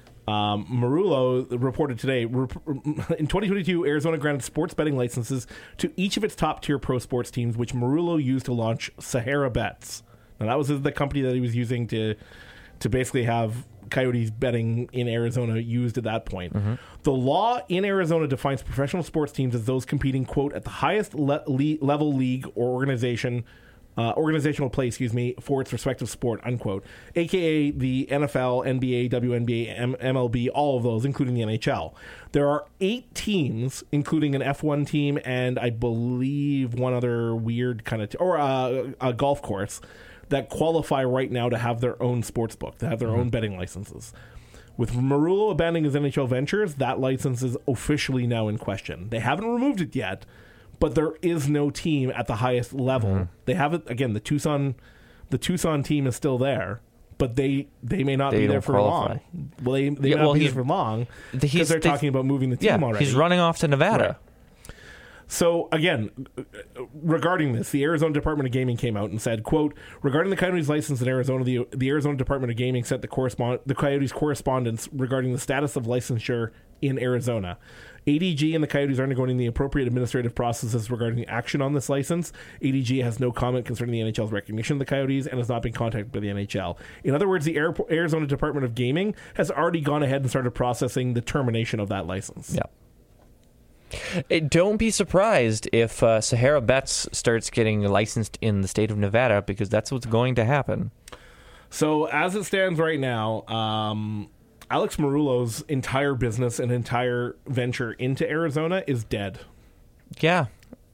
Marullo reported today, in 2022, Arizona granted sports betting licenses to each of its top-tier pro sports teams, which Marullo used to launch Sahara Bets. Now, that was the company that he was using to basically have Coyotes betting in Arizona used at that point. The law in Arizona defines professional sports teams as those competing, quote, at the highest level league or organizational play, for its respective sport, unquote, aka the NFL, NBA, WNBA, MLB, all of those, including the NHL. There are 8 teams, including an F1 team and I believe one other weird kind of a golf course, that qualify right now to have their own sports book, to have their own betting licenses. With Marullo abandoning his NHL ventures, that license is officially now in question. They haven't removed it yet, but there is no team at the highest level. They have it again. The Tucson team is still there, but they may not be there for long. Well, they may not be there for long because they're talking about moving the team already. He's running off to Nevada. Right. So, again, regarding this, the Arizona Department of Gaming came out and said, quote, regarding the Coyotes' license in Arizona, the Arizona Department of Gaming sent the Coyotes' correspondence regarding the status of licensure in Arizona. ADG and the Coyotes are undergoing the appropriate administrative processes regarding the action on this license. ADG has no comment concerning the NHL's recognition of the Coyotes and has not been contacted by the NHL. In other words, the Arizona Department of Gaming has already gone ahead and started processing the termination of that license. Yeah. Don't be surprised if Sahara Bets starts getting licensed in the state of Nevada, because that's what's going to happen. So as it stands right now, Alex Marullo's entire business and entire venture into Arizona is dead. Yeah.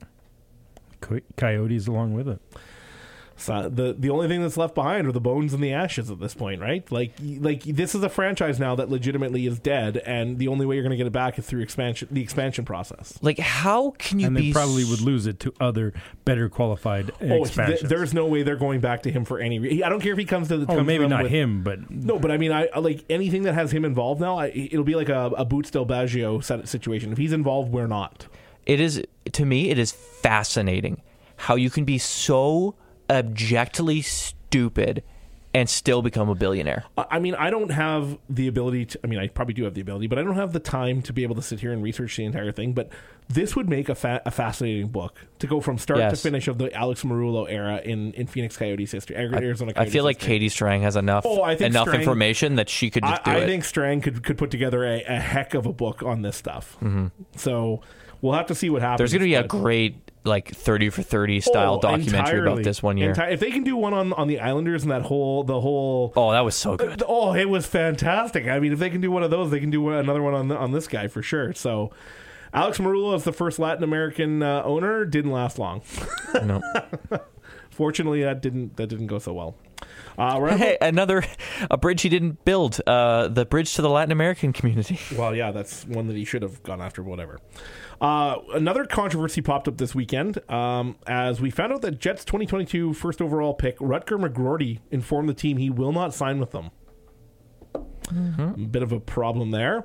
Coyotes along with it. So the only thing that's left behind are the bones and the ashes at this point, right? Like this is a franchise now that legitimately is dead, and the only way you're going to get it back is through the expansion process. Like, how can you and they probably would lose it to other better qualified expansions. There's no way they're going back to him for any. I don't care if he comes to the. Oh, maybe not him, but no. But I mean, I like anything that has him involved now. It'll be like a Boots Del Baggio situation. If he's involved, we're not. It is, to me, it is fascinating how you can be so objectively stupid and still become a billionaire. I mean, I don't have the ability to. I mean, I probably do have the ability, but I don't have the time to be able to sit here and research the entire thing. But this would make a fascinating book to go from start to finish of the Alex Marullo era in Phoenix Coyotes history, Arizona Coyotes I feel like history. Katie Strang has enough information that she could just do it. I think Strang could put together a heck of a book on this stuff. Mm-hmm. So we'll have to see what happens. There's going to be a great 30 for 30 style documentary about this one year. If they can do one on the Islanders and the whole that was so good. It was fantastic. I mean, if they can do one of those, they can do another one on this guy for sure. So Alex Marullo as the first Latin American owner didn't last long. No. Fortunately, that didn't go so well. Hey, a bridge he didn't build, the bridge to the Latin American community. Well, yeah, that's one that he should have gone after, whatever. Another controversy popped up this weekend as we found out that Jets 2022 first overall pick Rutger McGroarty informed the team he will not sign with them. Mm-hmm. A bit of a problem there.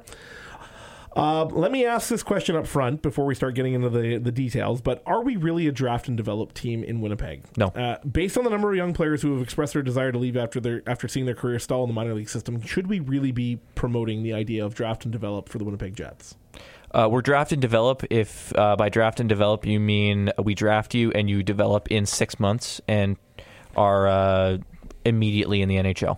Let me ask this question up front before we start getting into the details, but are we really a draft and develop team in Winnipeg? No. Based on the number of young players who have expressed their desire to leave after seeing their career stall in the minor league system, should we really be promoting the idea of draft and develop for the Winnipeg Jets? We're draft and develop if by draft and develop you mean we draft you and you develop in 6 months and are immediately in the NHL.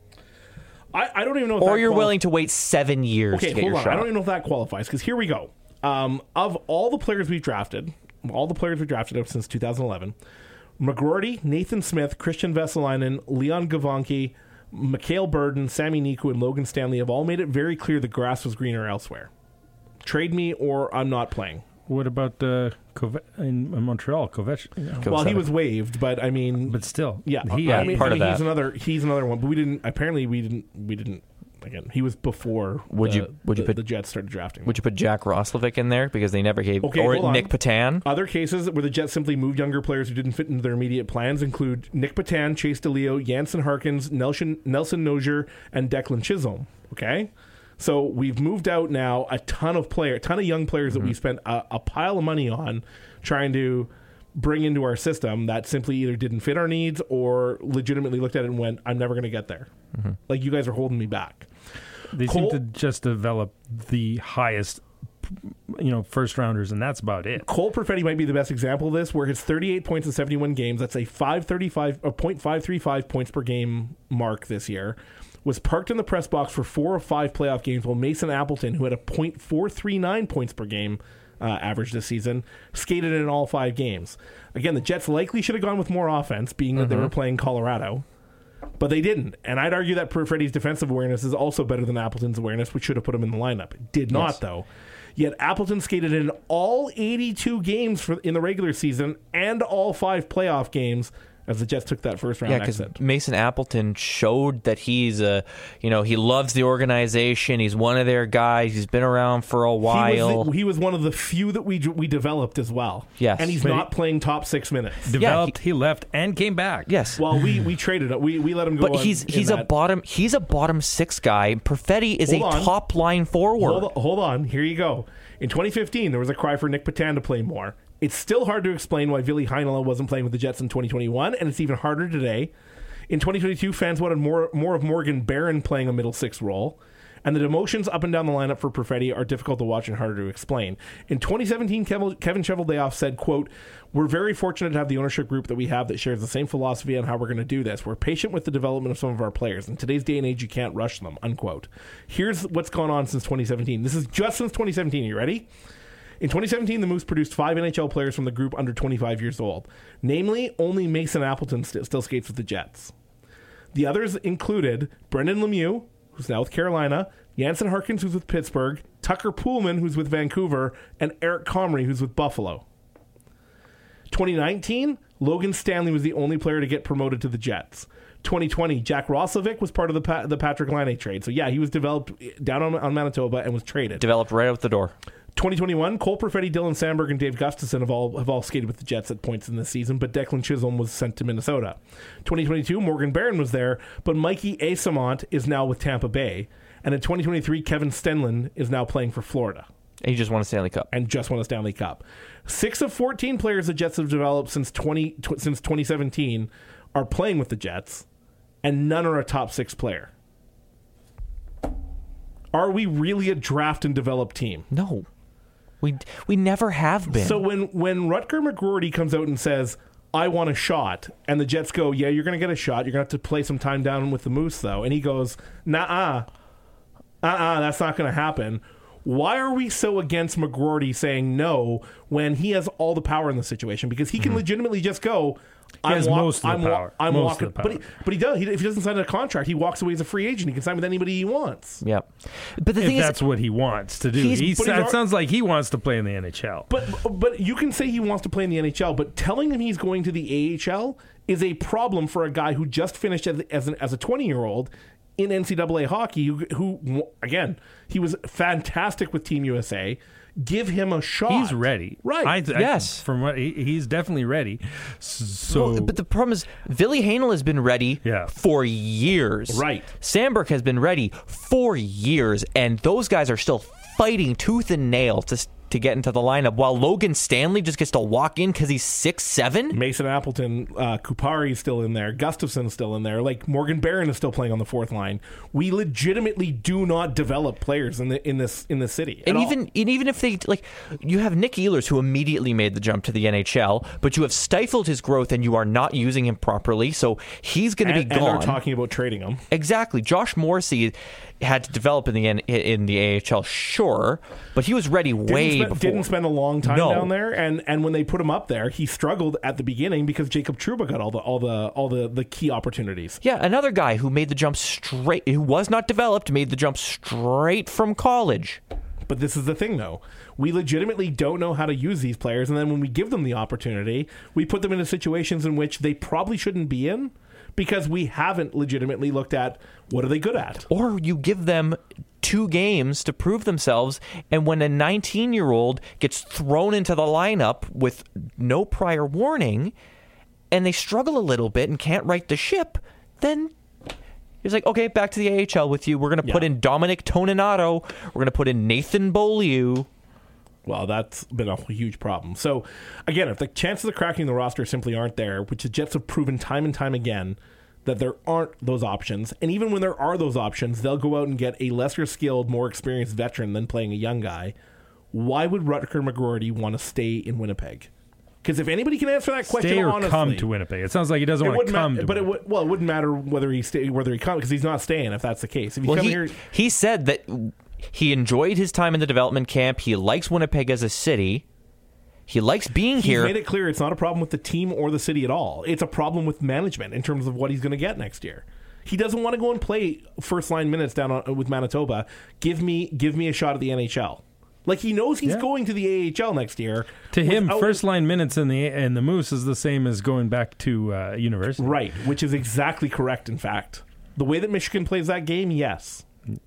I don't even know if or you're willing to wait 7 years to get your shot. I don't even know if that qualifies, because here we go. Of all the players we've drafted since 2011, McGroarty, Nathan Smith, Christian Vesalainen, Leon Gavanki, Mikhail Burden, Sami Niku, and Logan Stanley have all made it very clear the grass was greener elsewhere. Trade me or I'm not playing. What about in Montreal, Kovach? Well, he was waived, but I mean, but still, yeah. Part of that. He's another one, but we didn't. Apparently, we didn't. Again, he was before. Would you put the Jets started drafting? Would you put Jack Roslovic in there because they never gave Nick Patan? Other cases where the Jets simply moved younger players who didn't fit into their immediate plans include Nick Patan, Chase DeLeo, Jansen Harkins, Nelson Nozier, and Declan Chisholm. Okay. So we've moved out now a ton of young players that we spent a pile of money on trying to bring into our system that simply either didn't fit our needs or legitimately looked at it and went, I'm never going to get there. Mm-hmm. Like, you guys are holding me back. They seem to just develop the highest, first rounders, and that's about it. Cole Perfetti might be the best example of this, where his 38 points in 71 games, that's a 0.535 points per game mark this year, was parked in the press box for 4 of 5 playoff games, while Mason Appleton, who had a .439 points per game average this season, skated in all 5 games. Again, the Jets likely should have gone with more offense, being that they were playing Colorado, but they didn't. And I'd argue that Perfetti's defensive awareness is also better than Appleton's awareness, which should have put him in the lineup. It did not, though. Yet Appleton skated in all 82 games in the regular season and all 5 playoff games as the Jets took that first round Yeah, because exit. Mason Appleton showed that he's he loves the organization. He's one of their guys. He's been around for a while. He was one of the few that we developed as well. Yes. And he's But not playing top 6 minutes. Developed, he left and came back. Yes. Well, we traded it. We let him go. But he's a bottom 6 guy. Perfetti is Hold a on. top line forward. Hold on. Here you go. In 2015, there was a cry for Nick Patan to play more. It's still hard to explain why Ville Heinola wasn't playing with the Jets in 2021, and it's even harder today. In 2022, fans wanted more of Morgan Barron playing a middle six role, and the demotions up and down the lineup for Perfetti are difficult to watch and harder to explain. In 2017, Kevin Cheveldayoff said, quote, "We're very fortunate to have the ownership group that we have that shares the same philosophy on how we're going to do this. We're patient with the development of some of our players. In today's day and age, you can't rush them," unquote. Here's what's gone on since 2017. This is just since 2017. Are you ready? In 2017, the Moose produced 5 NHL players from the group under 25 years old. Namely, only Mason Appleton still skates with the Jets. The others included Brendan Lemieux, who's now with Carolina, Jansen Harkins, who's with Pittsburgh, Tucker Poolman, who's with Vancouver, and Eric Comrie, who's with Buffalo. 2019, Logan Stanley was the only player to get promoted to the Jets. 2020, Jack Roslovic was part of the Patrick Laine trade. So, yeah, he was developed down on Manitoba and was traded. Developed right out the door. 2021, Cole Perfetti, Dylan Sandberg, and Dave Gustafson have all skated with the Jets at points in this season, but Declan Chisholm was sent to Minnesota. 2022, Morgan Barron was there, but Mikey Esamont is now with Tampa Bay. And in 2023, Kevin Stenlund is now playing for Florida. And he just won a Stanley Cup. And just won a Stanley Cup. 6 of 14 players the Jets have developed since 2017 are playing with the Jets, and none are a top 6 player. Are we really a draft and develop team? No. We never have been. So when Rutger McGroarty comes out and says, "I want a shot," and the Jets go, "Yeah, you're going to get a shot. You're going to have to play some time down with the Moose, though," and he goes, "Nah, that's not going to happen." Why are we so against McGroarty saying no when he has all the power in the situation? Because he can legitimately just go, He has most of the power. I'm Most walking, of the power. but he does. If he doesn't sign a contract, he walks away as a free agent. He can sign with anybody he wants. Yeah. But the If thing is, that's what he wants to do. It sounds like he wants to play in the NHL. But you can say he wants to play in the NHL, but telling him he's going to the AHL is a problem for a guy who just finished as a 20-year-old in NCAA hockey, who again, he was fantastic with Team USA. Give him a shot. He's ready, right? Yes. From what he's definitely ready. So, well, but the problem is, Ville Heinola has been ready for years. Right. Sandberg has been ready for years, and those guys are still fighting tooth and nail to get into the lineup, while Logan Stanley just gets to walk in because he's 6'7". Mason Appleton, Kupari's still in there. Gustafson's still in there. Like Morgan Barron is still playing on the fourth line. We legitimately do not develop players in this city. And even if they you have Nick Ehlers, who immediately made the jump to the NHL, but you have stifled his growth and you are not using him properly, so he's going to be gone. And are talking about trading him. Exactly. Josh Morrissey had to develop in the AHL, sure, but he was ready before. Didn't spend a long time down there, and when they put him up there, he struggled at the beginning because Jacob Trouba got all the key opportunities. Yeah, another guy who made the jump straight, who was not developed, made the jump straight from college. But this is the thing, though. We legitimately don't know how to use these players, and then when we give them the opportunity, we put them into situations in which they probably shouldn't be in, because we haven't legitimately looked at what are they good at. Or you give them 2 games to prove themselves, and when a 19-year-old gets thrown into the lineup with no prior warning, and they struggle a little bit and can't right the ship, then it's like, okay, back to the AHL with you. We're going to put in Dominic Toninato. We're going to put in Nathan Beaulieu. Well, that's been a huge problem. So, again, if the chances of cracking the roster simply aren't there, which the Jets have proven time and time again that there aren't those options, and even when there are those options, they'll go out and get a lesser skilled, more experienced veteran than playing a young guy. Why would Rutger McGroarty want to stay in Winnipeg? Because if anybody can answer that question, stay or honestly, come to Winnipeg. It sounds like he doesn't want to come. But it wouldn't matter whether he comes, because he's not staying. If that's the case, if you come here, he said that he enjoyed his time in the development camp. He likes Winnipeg as a city. He likes being here. He's made it clear it's not a problem with the team or the city at all. It's a problem with management in terms of what he's going to get next year. He doesn't want to go and play first line minutes down with Manitoba. Give me a shot at the NHL. Like, he knows he's going to the AHL next year. To him, without- first line minutes in the Moose is the same as going back to university. Right, which is exactly correct, in fact. The way that Michigan plays that game, yes.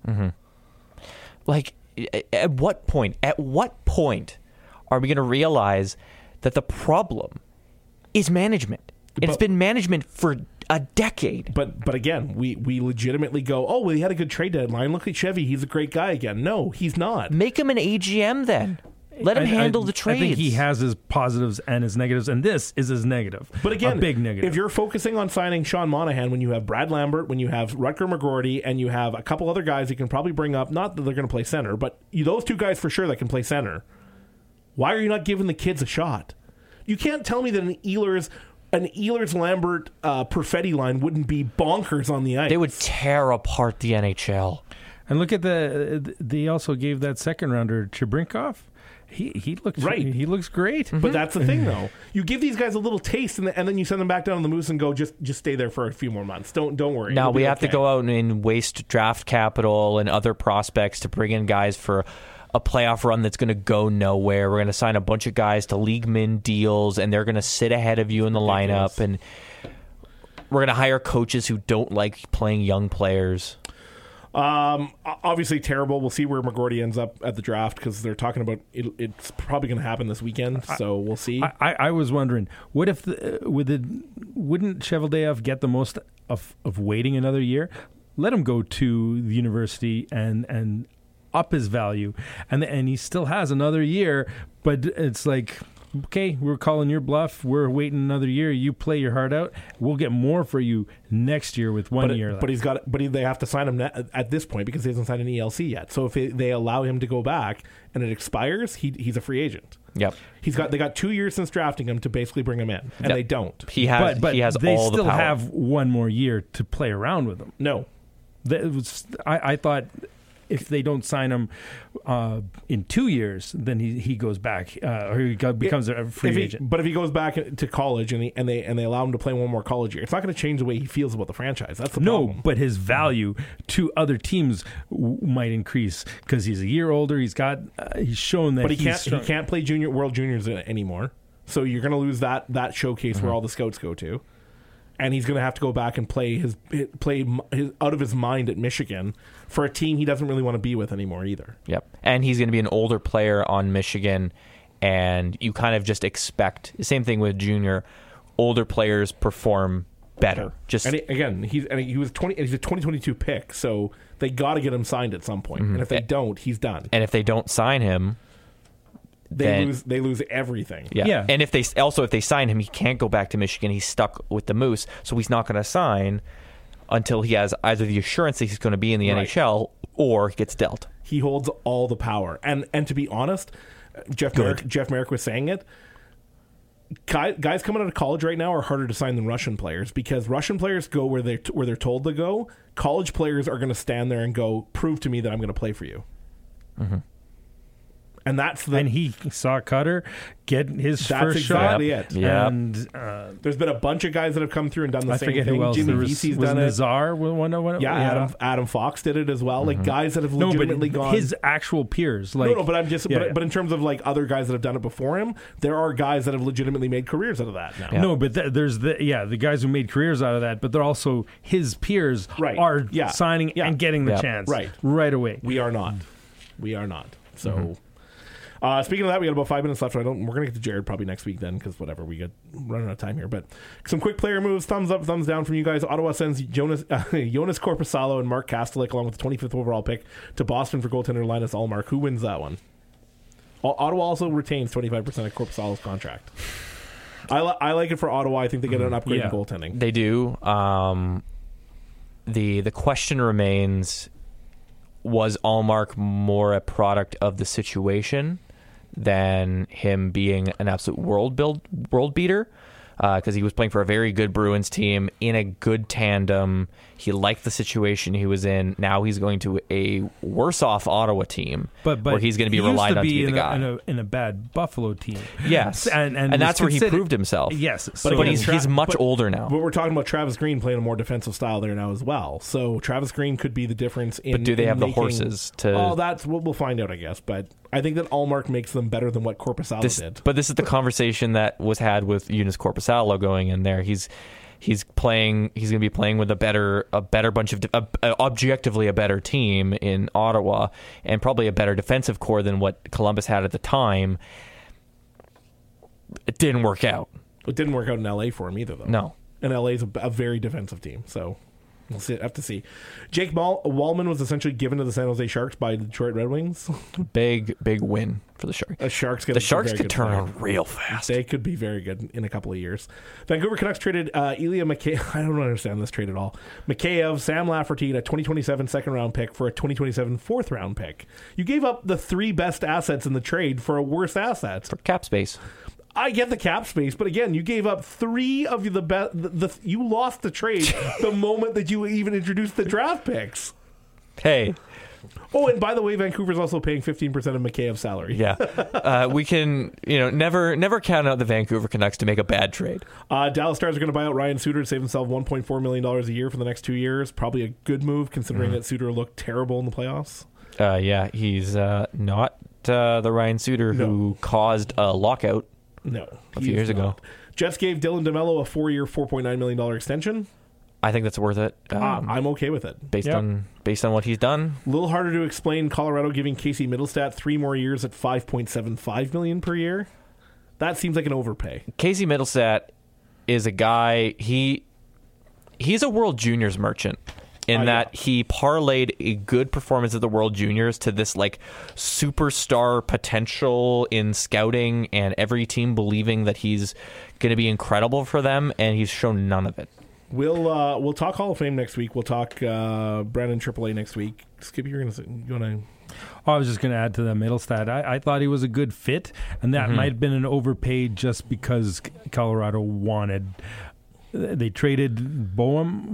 Like, at what point are we going to realize that the problem is management? It's been management for a decade. But again, we legitimately go, oh, well, he had a good trade deadline. Look at Chevy. He's a great guy again. No, he's not. Make him an AGM then. Let him handle the trades. I think he has his positives and his negatives, and this is his negative. But again, a big negative. if you're focusing on signing Sean Monahan when you have Brad Lambert, when you have Rutger McGroarty, and you have a couple other guys you can probably bring up, not that they're going to play center, but those two guys for sure that can play center, why are you not giving the kids a shot? You can't tell me that an Ehlers Lambert Perfetti line wouldn't be bonkers on the ice. They would tear apart the NHL. And look at they also gave that second rounder Chebrinkov. He looks Right. He looks great. But that's the thing, though. You give these guys a little taste, and then you send them back down to the Moose and go, just stay there for a few more months. Don't worry. Now It'll be we have to okay. go out and waste draft capital and other prospects to bring in guys for a playoff run that's going to go nowhere. We're going to sign a bunch of guys to league min deals, and they're going to sit ahead of you in the lineup. And we're going to hire coaches who don't like playing young players. Obviously terrible. We'll see where McGroarty ends up at the draft because they're talking about it's probably going to happen this weekend. So we'll see. I was wondering, what if wouldn't Cheveldayoff get the most of waiting another year? Let him go to the university and up his value, and he still has another year. But it's like, okay, we're calling your bluff. We're waiting another year. You play your heart out. We'll get more for you next year with 1 year left. But they have to sign him at this point because he hasn't signed an ELC yet. So if they allow him to go back and it expires, he's a free agent. Yep. They got 2 years since drafting him to basically bring him in, and Yep. they don't. He has they all the still power. have 1 more year to play around with him. No. I thought if they don't sign him in 2 years, then he goes back or he becomes a free agent. But if he goes back to college and they allow him to play 1 more college year, it's not going to change the way he feels about the franchise. That's the problem. But his value to other teams might increase because he's a year older. He's shown that. But he can't play World Juniors anymore. So you're going to lose that showcase where all the scouts go to. And he's going to have to go back and play his out of his mind at Michigan for a team he doesn't really want to be with anymore either. Yep. And he's going to be an older player on Michigan, and you kind of just expect the same thing with junior. Older players perform better. He's He's a 2022 pick, so they got to get him signed at some point. And if they don't, he's done. and if they don't sign him, They lose everything. yeah. And if they sign him, he can't go back to Michigan. He's stuck with the Moose, so he's not going to sign until he has either the assurance that he's going to be in the Right. NHL or he gets dealt. He holds all the power. And to be honest, Jeff Merrick was saying it. Guys coming out of college right now are harder to sign than Russian players because Russian players go where they're told to go. College players are going to stand there and go, prove to me that I'm going to play for you. Mm-hmm. And and he saw Cutter get his That's first shot. exactly it. Yeah. And there's been a bunch of guys that have come through and done the I same forget thing. who else. Jimmy There Vesey's was done it. Nazar. One. Yeah, Adam Fox did it as well. Like guys that have No, legitimately but gone. his actual peers. Like, No, but I'm just. But in terms of like other guys that have done it before him, there are guys that have legitimately made careers out of that now. Yeah. No, but there's the guys who made careers out of that, but they're also his peers Right. are Yeah. signing Yeah. and getting the Yeah. chance Right away. We are not. So. Speaking of that, we got about 5 minutes left. We're going to get to Jared probably next week then, because whatever, we get running out of time here. But some quick player moves, thumbs up, thumbs down from you guys. Ottawa sends Jonas Korpisalo and Mark Kastelik along with the 25th overall pick to Boston for goaltender Linus Ullmark. Who wins that one? Ottawa also retains 25% of Korpisalo's contract. I like it for Ottawa. I think they get an upgrade in goaltending. They do. The question remains: was Ullmark more a product of the situation than him being an absolute world beater? because he was playing for a very good Bruins team in a good tandem. He liked the situation he was in. Now he's going to a worse off Ottawa team, but where he's going to be relied on to be the guy. In a bad Buffalo team. Yes, and that's where he proved himself. Yes, but he's much older now. But we're talking about Travis Green playing a more defensive style there now as well. So Travis Green could be the difference in. But do they have the horses to? Oh, that's what we'll find out, I guess. But I think that Allmark makes them better than what Korpisalo did. But this is the conversation that was had with Eunice Korpisalo going in there. He's playing. He's going to be playing with a better bunch of objectively a better team in Ottawa, and probably a better defensive core than what Columbus had at the time. It didn't work out. It didn't work out in LA for him either, though. No, and LA is a very defensive team, so we'll have to see. Jake Wallman was essentially given to the San Jose Sharks by the Detroit Red Wings. Big win for the Sharks. The Sharks could turn on real fast. They could be very good in a couple of years. Vancouver Canucks traded Ilya Mikheyev. I don't understand this trade at all. Mikheyev, Sam Lafferty, and a 2027 second-round pick for a 2027 fourth-round pick. You gave up the three best assets in the trade for a worse asset. For cap space. I get the cap space, but again, you gave up three of the best. You lost the trade the moment that you even introduced the draft picks. Hey. Oh, and by the way, Vancouver's also paying 15% of Mikheyev's salary. Yeah, we can never count out the Vancouver Canucks to make a bad trade. Dallas Stars are going to buy out Ryan Suter to save themselves $1.4 million a year for the next 2 years. Probably a good move considering that Suter looked terrible in the playoffs. Yeah, he's not the Ryan Suter who caused a lockout. No, a few years ago. Jets gave Dylan DeMello a 4-year, $4.9 million extension. I think that's worth it. I'm okay with it. Based on what he's done. A little harder to explain Colorado giving Casey Middlestat 3 more years at $5.75 million per year. That seems like an overpay. Casey Middlestat is a guy, he's a World Juniors merchant. In that he parlayed a good performance at the World Juniors to this like superstar potential in scouting and every team believing that he's going to be incredible for them, and he's shown none of it. We'll talk Hall of Fame next week. We'll talk Brandon AAA next week. Skip, you want to? I was just going to add to the Middlestat. I thought he was a good fit, and that might have been an overpay just because Colorado wanted. They traded Byram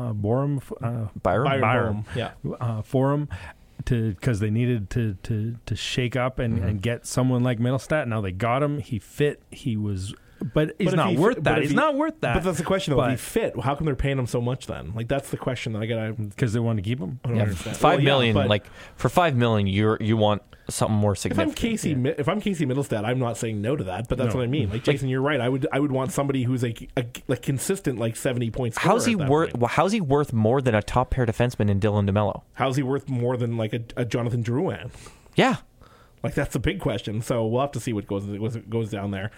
for him because they needed to shake up and get someone like Middlestat. Now they got him. He fit. He was. But he's not worth that. He's not worth that. But that's the question, though. If he fit, how come they're paying him so much then? Like, that's the question that I got to... Because they want to keep him? I don't understand. $5 million, like, for $5 million, you want something more significant. If I'm Casey Middlestat, I'm not saying no to that, but that's what I mean. Like, Jason, you're right. I would want somebody who's a consistent, like, 70-point scorer. How's he worth more than a top-pair defenseman in Dylan DeMello? How's he worth more than, like, a Jonathan Drouin? Yeah. Like, that's the big question. So we'll have to see what goes down there.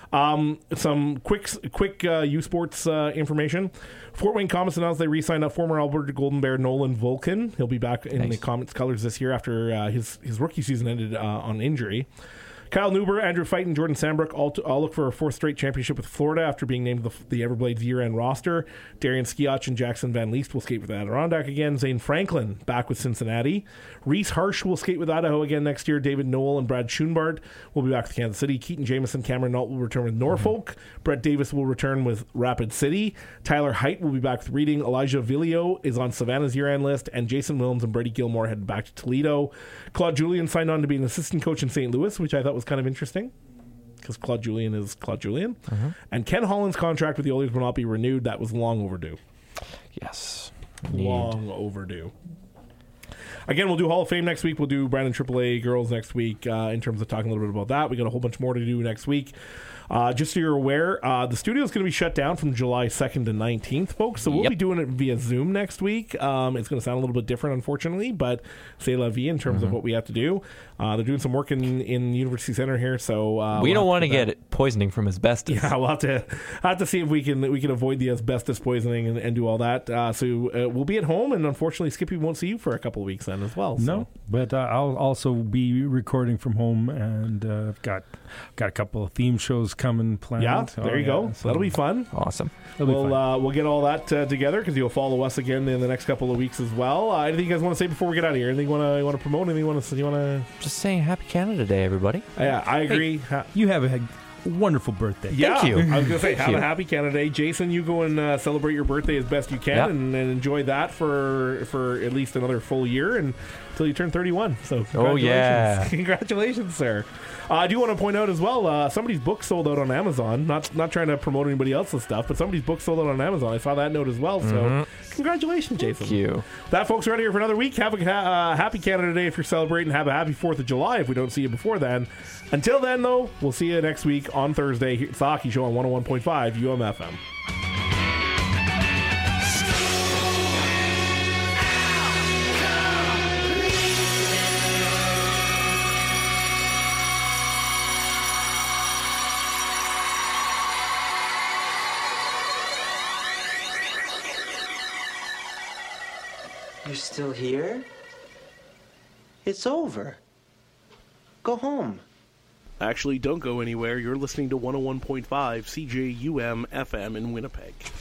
Some quick U Sports information. Fort Wayne Comets announced they re-signed up former Alberta Golden Bear Nolan Vulcan. He'll be back in the Comets colors this year after his rookie season ended on injury. Kyle Neuber, Andrew Fight, and Jordan Sambrook all look for a fourth straight championship with Florida after being named the Everblades year-end roster. Darian Skiach and Jackson Van Leest will skate with the Adirondack again. Zane Franklin back with Cincinnati. Reese Harsh will skate with Idaho again next year. David Noel and Brad Schoenbart will be back with Kansas City. Keaton Jameson, Cameron Nault will return with Norfolk. Brett Davis will return with Rapid City. Tyler Height will be back with Reading. Elijah Villio is on Savannah's year-end list. And Jason Williams and Brady Gilmore headed back to Toledo. Claude Julien signed on to be an assistant coach in St. Louis, which I thought was kind of interesting because Claude Julien is Claude Julien. And Ken Holland's contract with the Oilers will not be renewed. That was long overdue. Yes. Long overdue. Again, we'll do Hall of Fame next week. We'll do Brandon AAA girls next week in terms of talking a little bit about that. We got a whole bunch more to do next week. Just so you're aware, the studio is going to be shut down from July 2nd to 19th, folks. So we'll be doing it via Zoom next week. It's going to sound a little bit different, unfortunately, but c'est la vie in terms of what we have to do. They're doing some work in University Center here, so we don't want to get poisoning from asbestos. Yeah, we'll have to see if we can avoid the asbestos poisoning and do all that. So we'll be at home, and unfortunately, Skippy won't see you for a couple of weeks then as well. No, but I'll also be recording from home, and I've got a couple of theme shows coming planned. Yeah, there you go. So that'll be fun. Awesome. We'll get all that together because you'll follow us again in the next couple of weeks as well. Anything you guys want to say before we get out of here? Anything you want to promote? Anything you want to? Just saying Happy Canada Day, everybody. Yeah, I agree. Hey, you have wonderful birthday. Yeah, Thank you. I was going to say, Thank have you. a happy Canada Day. Jason, you go and celebrate your birthday as best you can Yeah. and enjoy that for at least another full year and until you turn 31. So congratulations. Oh, yeah. Congratulations, sir. I do want to point out as well, somebody's book sold out on Amazon. Not trying to promote anybody else's stuff, but somebody's book sold out on Amazon. I saw that note as well. So congratulations, Jason. Thank you. That, folks, are out here for another week. Have a happy Canada Day if you're celebrating. Have a happy 4th of July if we don't see you before then. Until then, though, we'll see you next week on Thursday. It's the Hockey Show on 101.5 UMFM. You're still here? It's over. Go home. Actually, don't go anywhere. You're listening to 101.5 CJUM FM in Winnipeg.